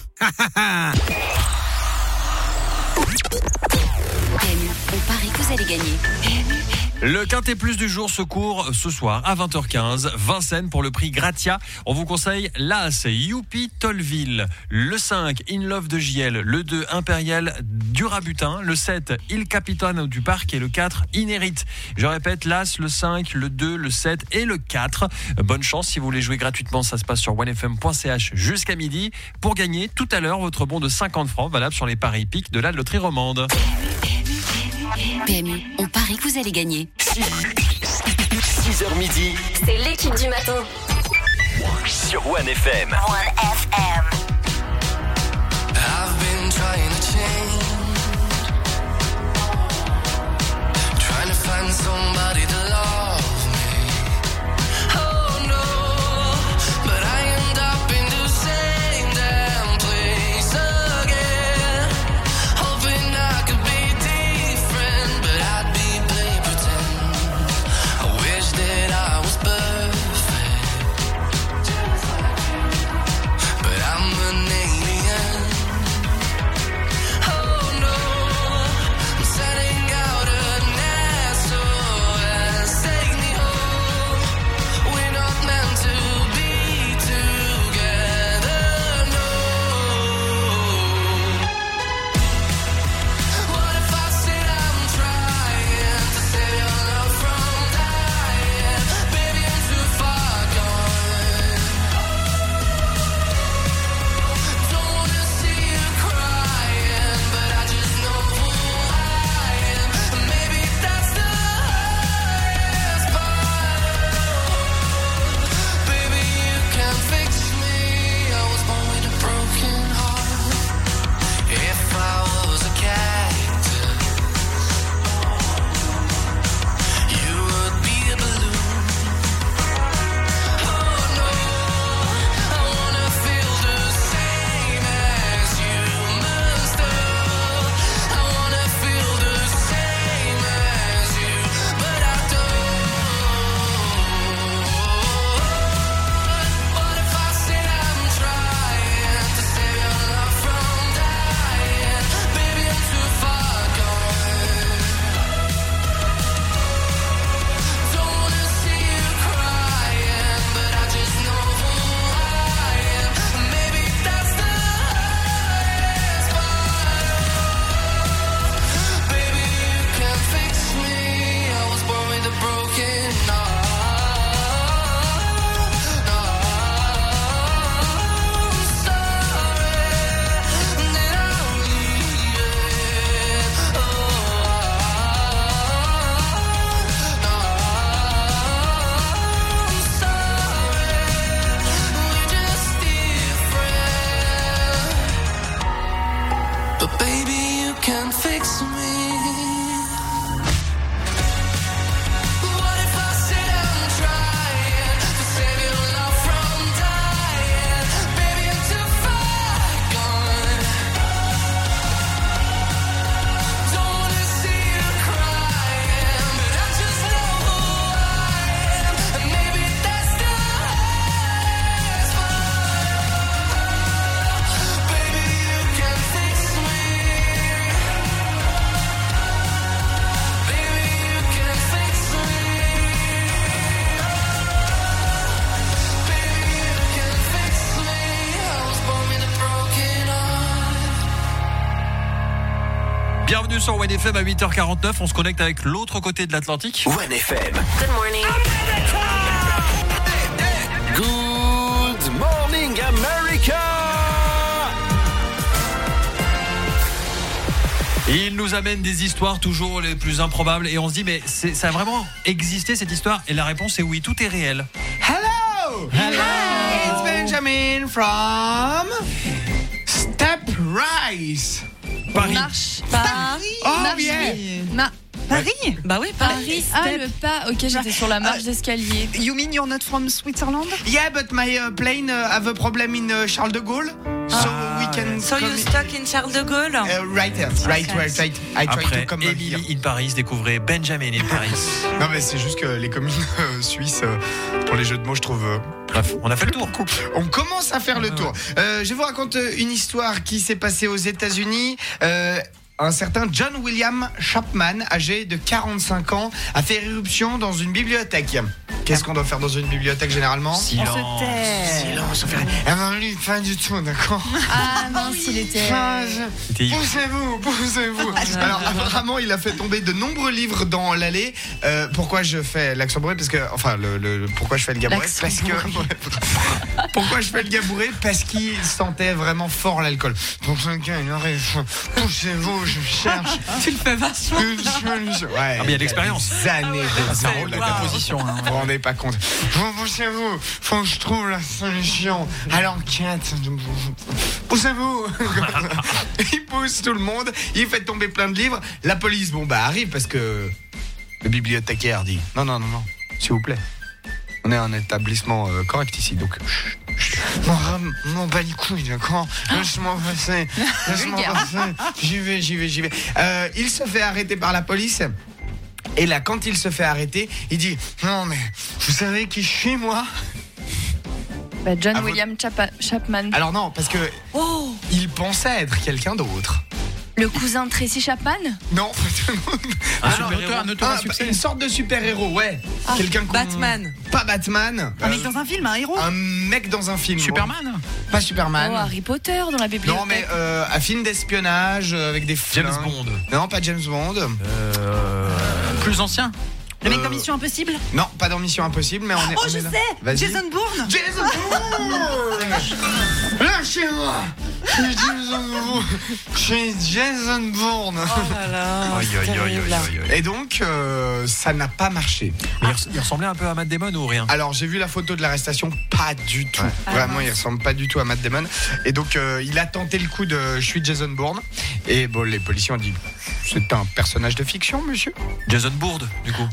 On parie que vous allez gagner. Le Quintet Plus du jour se court ce soir à 20h15. Vincennes pour le prix Gratia. On vous conseille l'As Youpi Tollville, le 5 In Love de JL, le 2 Impérial du Rabutin, le 7 Il Capitano du Parc et le 4 Inérite. Je répète, l'As, le 5, le 2, le 7 et le 4. Bonne chance si vous voulez jouer gratuitement, ça se passe sur onefm.ch jusqu'à midi pour gagner tout à l'heure votre bon de 50 francs valable sur les paris hippiques de la loterie romande. PMU, on parie que vous allez gagner. 6h midi. C'est l'équipe du matin. Sur OneFM. OneFM. I've been trying to change. Trying to find somebody to love me. Oh no, but I end up in the same damn place again. Hoping I could be different, but I'd be play pretend. I wish that I was perfect, but I'm Baby, you can fix me. What if I sit and try to save your love from dying? Baby, I'm too far gone. Don't wanna see you crying, but I just know who I am, and maybe that's the hardest part. Baby, you can fix me. Baby, you can fix me. Baby, you can fix me. I was born with a broken heart. Bienvenue sur OneFM à 8h49. On se connecte avec l'autre côté de l'Atlantique. OneFM. Good morning. Good morning, America. Il nous amène des histoires toujours les plus improbables et on se dit mais ça a vraiment existé cette histoire et la réponse est oui, tout est réel. Hello! It's Benjamin from Step Rise. Paris. Paris. Oh, Marche. yeah. Paris? Bah oui, Paris. Le pas. Ok, j'étais sur la marche d'escalier. You mean you're not from Switzerland? Yeah, but my plane have a problem in Charles de Gaulle. So we can So you stuck in Charles de Gaulle? Right. I try Après, to come Emily here. in Paris, découvrez Benjamin in Paris. Non mais c'est juste que les communes suisses, pour les jeux de mots, je trouve... Bref, on a fait le tour. On commence à faire le tour. Je vous raconte une histoire qui s'est passée aux États-Unis. Un certain John William Chapman, âgé de 45 ans, a fait éruption dans une bibliothèque. Qu'est-ce qu'on doit faire dans une bibliothèque généralement? Silence. Silence, on fait rien. Ah non, lui, pas du tout, d'accord. Ah non, s'il était. Poussez-vous. Alors apparemment, il a fait tomber de nombreux livres dans l'allée. Pourquoi je fais l'accent bourré? Parce que, enfin, pourquoi je fais le gabouré? Parce que. Pourquoi je fais le gabouré? Parce qu'il sentait vraiment fort l'alcool. Donc ce gars, il arrive. Poussez-vous, je cherche. Tu le fais vachement. Ouais. Ah, mais il y a de l'expérience. Des années de Ça roule la composition. Hein. Vous vous rendez pas compte. Poussez-vous, faut que je trouve la solution à l'enquête. Poussez-vous. Il pousse tout le monde, il fait tomber plein de livres. La police, arrive parce que le bibliothécaire dit non, s'il vous plaît. On est un établissement correct ici, donc... M'en bats les couilles, d'accord? Laisse-moi passer. J'y vais. Il se fait arrêter par la police. Et là, quand il se fait arrêter, il dit non, mais vous savez qui je suis, moi? John William Chapman. Alors non, parce que il pensait être quelqu'un d'autre. Le cousin de Tracy Chapman? Non, Un auteur à succès. une sorte de super-héros, ouais. Quelqu'un Batman. Pas Batman. Un mec dans un film, un héros? Un mec dans un film. Superman? Pas Superman. Oh, Harry Potter dans la bibliothèque. Non, mais un film d'espionnage avec des James flingues. Bond. Non, pas James Bond. Plus ancien? Le mec dans Mission Impossible? Non, pas dans Mission Impossible, mais on est. Oh, on je est là. sais! Vas-y. Jason Bourne! Lâchez-moi! Je suis Jason Bourne. Oh là là. Et donc, ça n'a pas marché. Mais il ressemblait un peu à Matt Damon ou rien? Alors, j'ai vu la photo de l'arrestation, pas du tout. Vraiment, il ressemble pas du tout à Matt Damon. Et donc, il a tenté le coup de je suis Jason Bourne. Et bon, les policiers ont dit c'est un personnage de fiction, monsieur. Jason Bourne, du coup.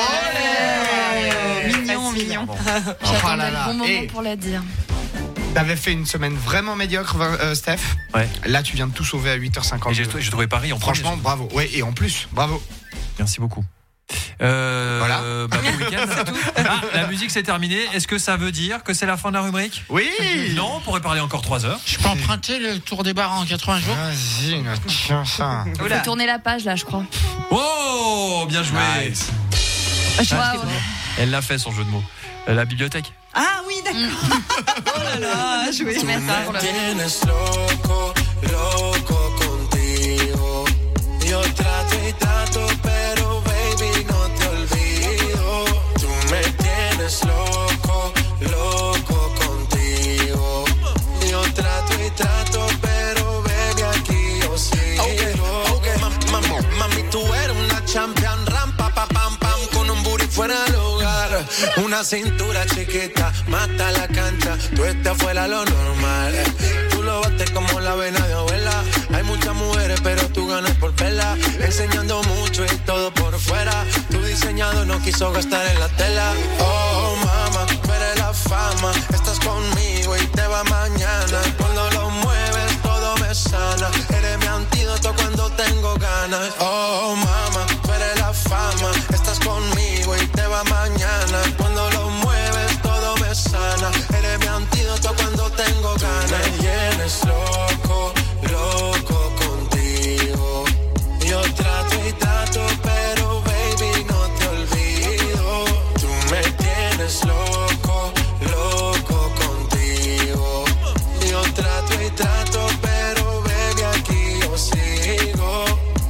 Mignon. J'attendais le bon moment pour la dire. T'avais fait une semaine vraiment médiocre, Steph. Ouais. Là, tu viens de tout sauver à 8h50. Et j'ai trouvé Paris en premier. Franchement, bravo. Ouais, et en plus, bravo. Merci beaucoup. Voilà. Bon week-end, c'est tout. La musique c'est terminé. Est-ce que ça veut dire que c'est la fin de la rubrique? Oui. Non, on pourrait parler encore 3 heures. Je peux emprunter le tour des bars en 80 jours? Vas-y, tiens ça. Il faut tourner la page là, je crois. Oh, bien joué. Nice. Elle l'a fait son jeu de mots. La bibliothèque. Ah oui, d'accord. Oh là là, joué. Tú me tienes loco, loco contigo. Yo trato y trato, pero baby no te olvido. Tú me tienes loco, loco contigo. Yo trato y trato, pero baby aquí yo sigo. Okay. Mami, tú eres una champion, rampa, pa, pam, pam, con un booty fuera del lugar. Una cintura chiquita, mata la cancha, tú estás fuera lo normal. Tú lo bates como la vena de abuela. Hay muchas mujeres, pero tú ganas por verla. Enseñando mucho y todo por fuera. Tu diseñado no quiso gastar en la tela. Oh, mama, tú eres la fama. Estás conmigo y te va mañana. Cuando lo mueves todo me sana. Eres mi antídoto cuando tengo ganas. Oh, mama, tú eres la fama. Estás conmigo y te va mañana. Cuando lo mueves todo me sana. Eres mi antídoto cuando tengo ganas. Tú me tienes loco, loco contigo. Yo trato y trato, pero baby no te olvido. Tú me tienes loco, loco contigo. Yo trato y trato, pero baby aquí yo sigo.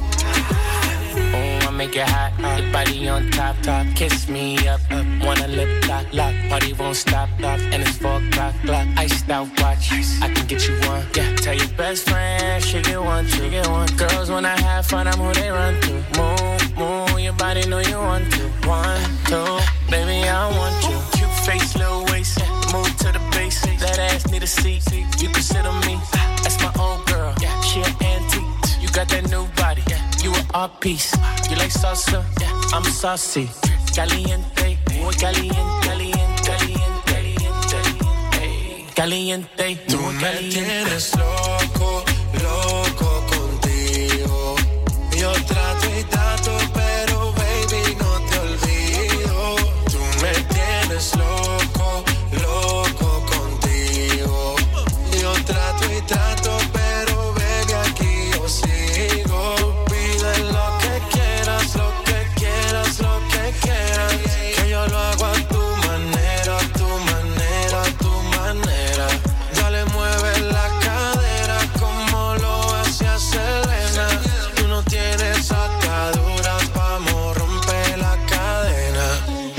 Oh, I make it hot, your body on top, top. Kiss me up, wanna lip lock, lock. Party won't stop, and it's 4 o'clock, clock. Iced out watch, I can get you one. Yeah, tell your best friend, she get one, she get one. Girls when I have fun, I'm who they run to. Move, move, your body know you want to. 1, 2, baby I want you. Cute face, little waist, move to the base. That ass need a seat, you can sit on me. That's my old girl, she an antique. You got that new body, you an art piece. You like salsa, I'm saucy. Caliente, muy caliente, caliente, caliente, caliente, caliente. Tú me tienes loco, loco contigo. Yo trato y trato, pero baby no te olvido. Tú me tienes loco, loco contigo. Yo trato y trato, pero baby aquí yo sigo. Tú pides lo que quieras, lo que quieras, lo que quieras. Que yo lo hago a tu manera, a tu manera, a tu manera. Dale, mueve la cadera como lo hacía Selena. Tú no tienes ataduras, vamos, rompe la cadena.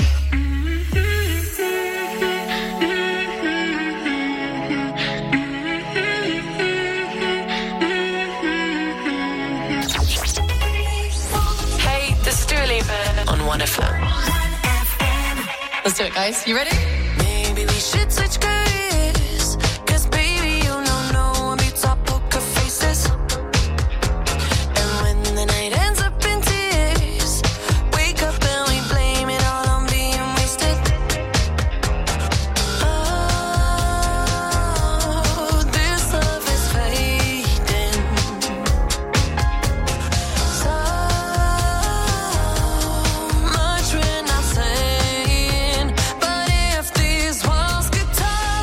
Hey, this is Dua Lipa on 1FM. Let's do it, guys. You ready? Maybe we should switch careers. Cause baby, you know no one beats our poker faces. And when the night ends up in tears, wake up and we blame it all on being wasted. Oh, this love is fading. So much we're not saying. But if these walls could talk,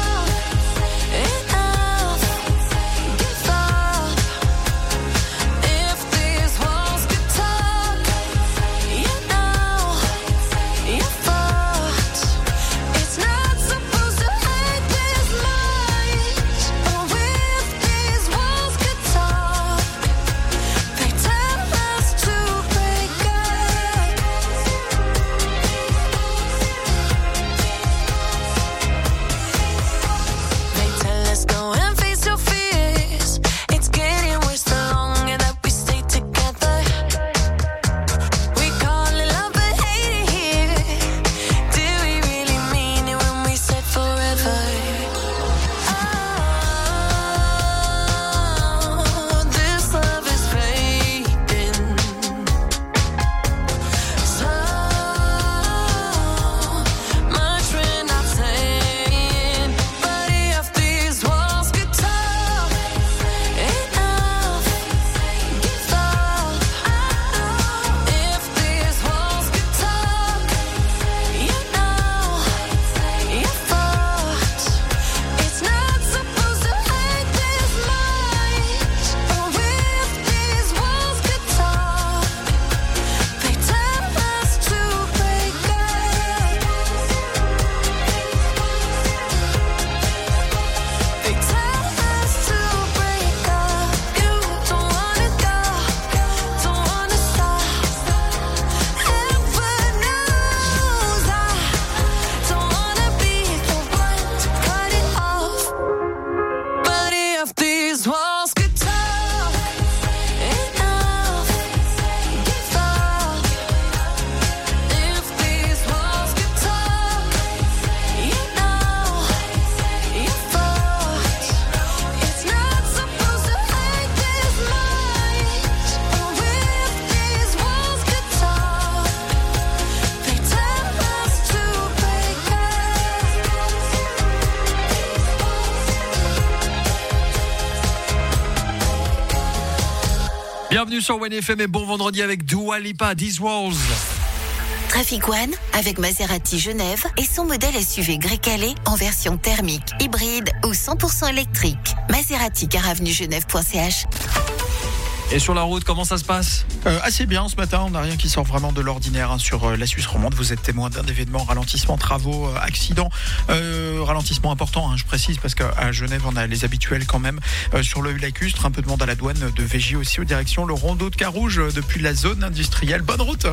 Bienvenue sur OneFM et bon vendredi avec Dua Lipa, These Walls. Trafic One avec Maserati Genève et son modèle SUV Grecale en version thermique, hybride ou 100% électrique. Maserati car avenue Genève.ch. Et sur la route, comment ça se passe ? Assez bien ce matin, on n'a rien qui sort vraiment de l'ordinaire sur la Suisse romande. Vous êtes témoin d'un événement, ralentissement, travaux, accident, ralentissement important, je précise, parce qu'à Genève on a les habituels quand même sur le lacustre, un peu de monde à la douane de Végy aussi, aux directions le rondeau de Carouge depuis la zone industrielle. Bonne route.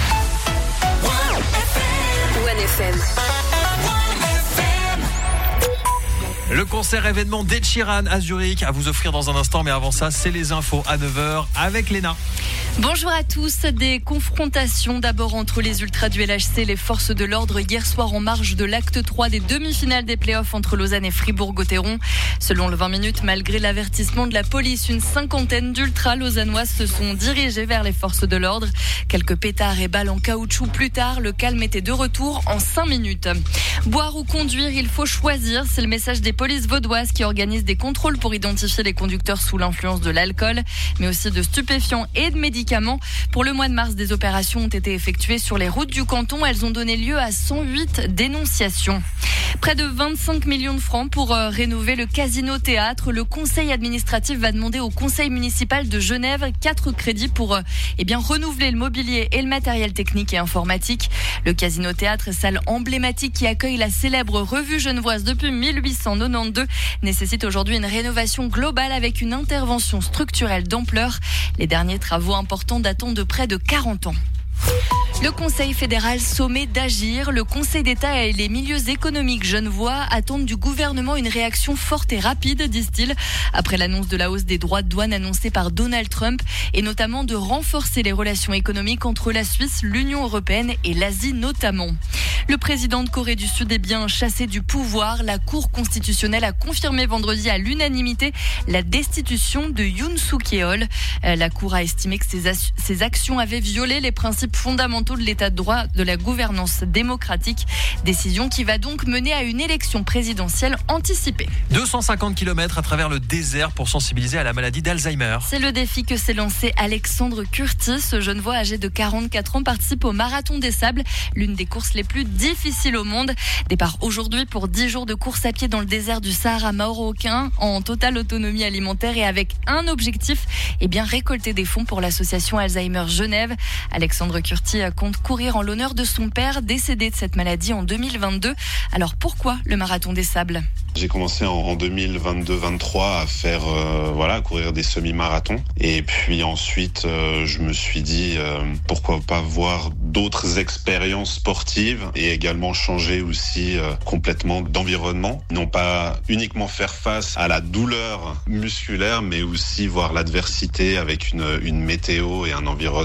OneFM. Le concert événement d'Ed Sheeran à Zurich à vous offrir dans un instant, mais avant ça, c'est les infos à 9h avec Léna. Bonjour à tous. Des confrontations d'abord entre les ultras du LHC et les forces de l'ordre hier soir en marge de l'acte 3 des demi-finales des playoffs entre Lausanne et Fribourg-Gotteron. Selon le 20 minutes, malgré l'avertissement de la police, une cinquantaine d'ultras lausannoises se sont dirigés vers les forces de l'ordre. Quelques pétards et balles en caoutchouc plus tard, le calme était de retour en 5 minutes. Boire ou conduire, il faut choisir. C'est le message des polices vaudoises qui organisent des contrôles pour identifier les conducteurs sous l'influence de l'alcool, mais aussi de stupéfiants et de médicaments. Pour le mois de mars, des opérations ont été effectuées sur les routes du canton. Elles ont donné lieu à 108 dénonciations. Près de 25 millions de francs pour rénover le Casino Théâtre. Le conseil administratif va demander au conseil municipal de Genève 4 crédits pour renouveler le mobilier et le matériel technique et informatique. Le Casino Théâtre, salle emblématique qui accueille la célèbre revue genevoise depuis 1892, nécessite aujourd'hui une rénovation globale avec une intervention structurelle d'ampleur. Les derniers travaux importants datant de près de 40 ans. Le Conseil fédéral sommet d'agir. Le Conseil d'État et les milieux économiques genevois attendent du gouvernement une réaction forte et rapide, disent-ils, après l'annonce de la hausse des droits de douane annoncée par Donald Trump et notamment de renforcer les relations économiques entre la Suisse, l'Union européenne et l'Asie notamment. Le président de Corée du Sud est bien chassé du pouvoir. La Cour constitutionnelle a confirmé vendredi à l'unanimité la destitution de Yoon Suk-yeol. La Cour a estimé que ses actions avaient violé les principes fondamentaux de l'état de droit, de la gouvernance démocratique. Décision qui va donc mener à une élection présidentielle anticipée. 250 km à travers le désert pour sensibiliser à la maladie d'Alzheimer. C'est le défi que s'est lancé Alexandre Curtis. Ce Genevois âgé de 44 ans participe au Marathon des Sables, l'une des courses les plus difficiles au monde. Départ aujourd'hui pour 10 jours de course à pied dans le désert du Sahara marocain, en totale autonomie alimentaire et avec un objectif, récolter des fonds pour l'association Alzheimer Genève. Alexandre Curtis compte courir en l'honneur de son père décédé de cette maladie en 2022. Alors pourquoi le Marathon des Sables ? J'ai commencé en 2022-23 à faire courir des semi-marathons et puis ensuite je me suis dit pourquoi pas voir d'autres expériences sportives et également changer aussi complètement d'environnement, non pas uniquement faire face à la douleur musculaire mais aussi voir l'adversité avec une météo et un environnement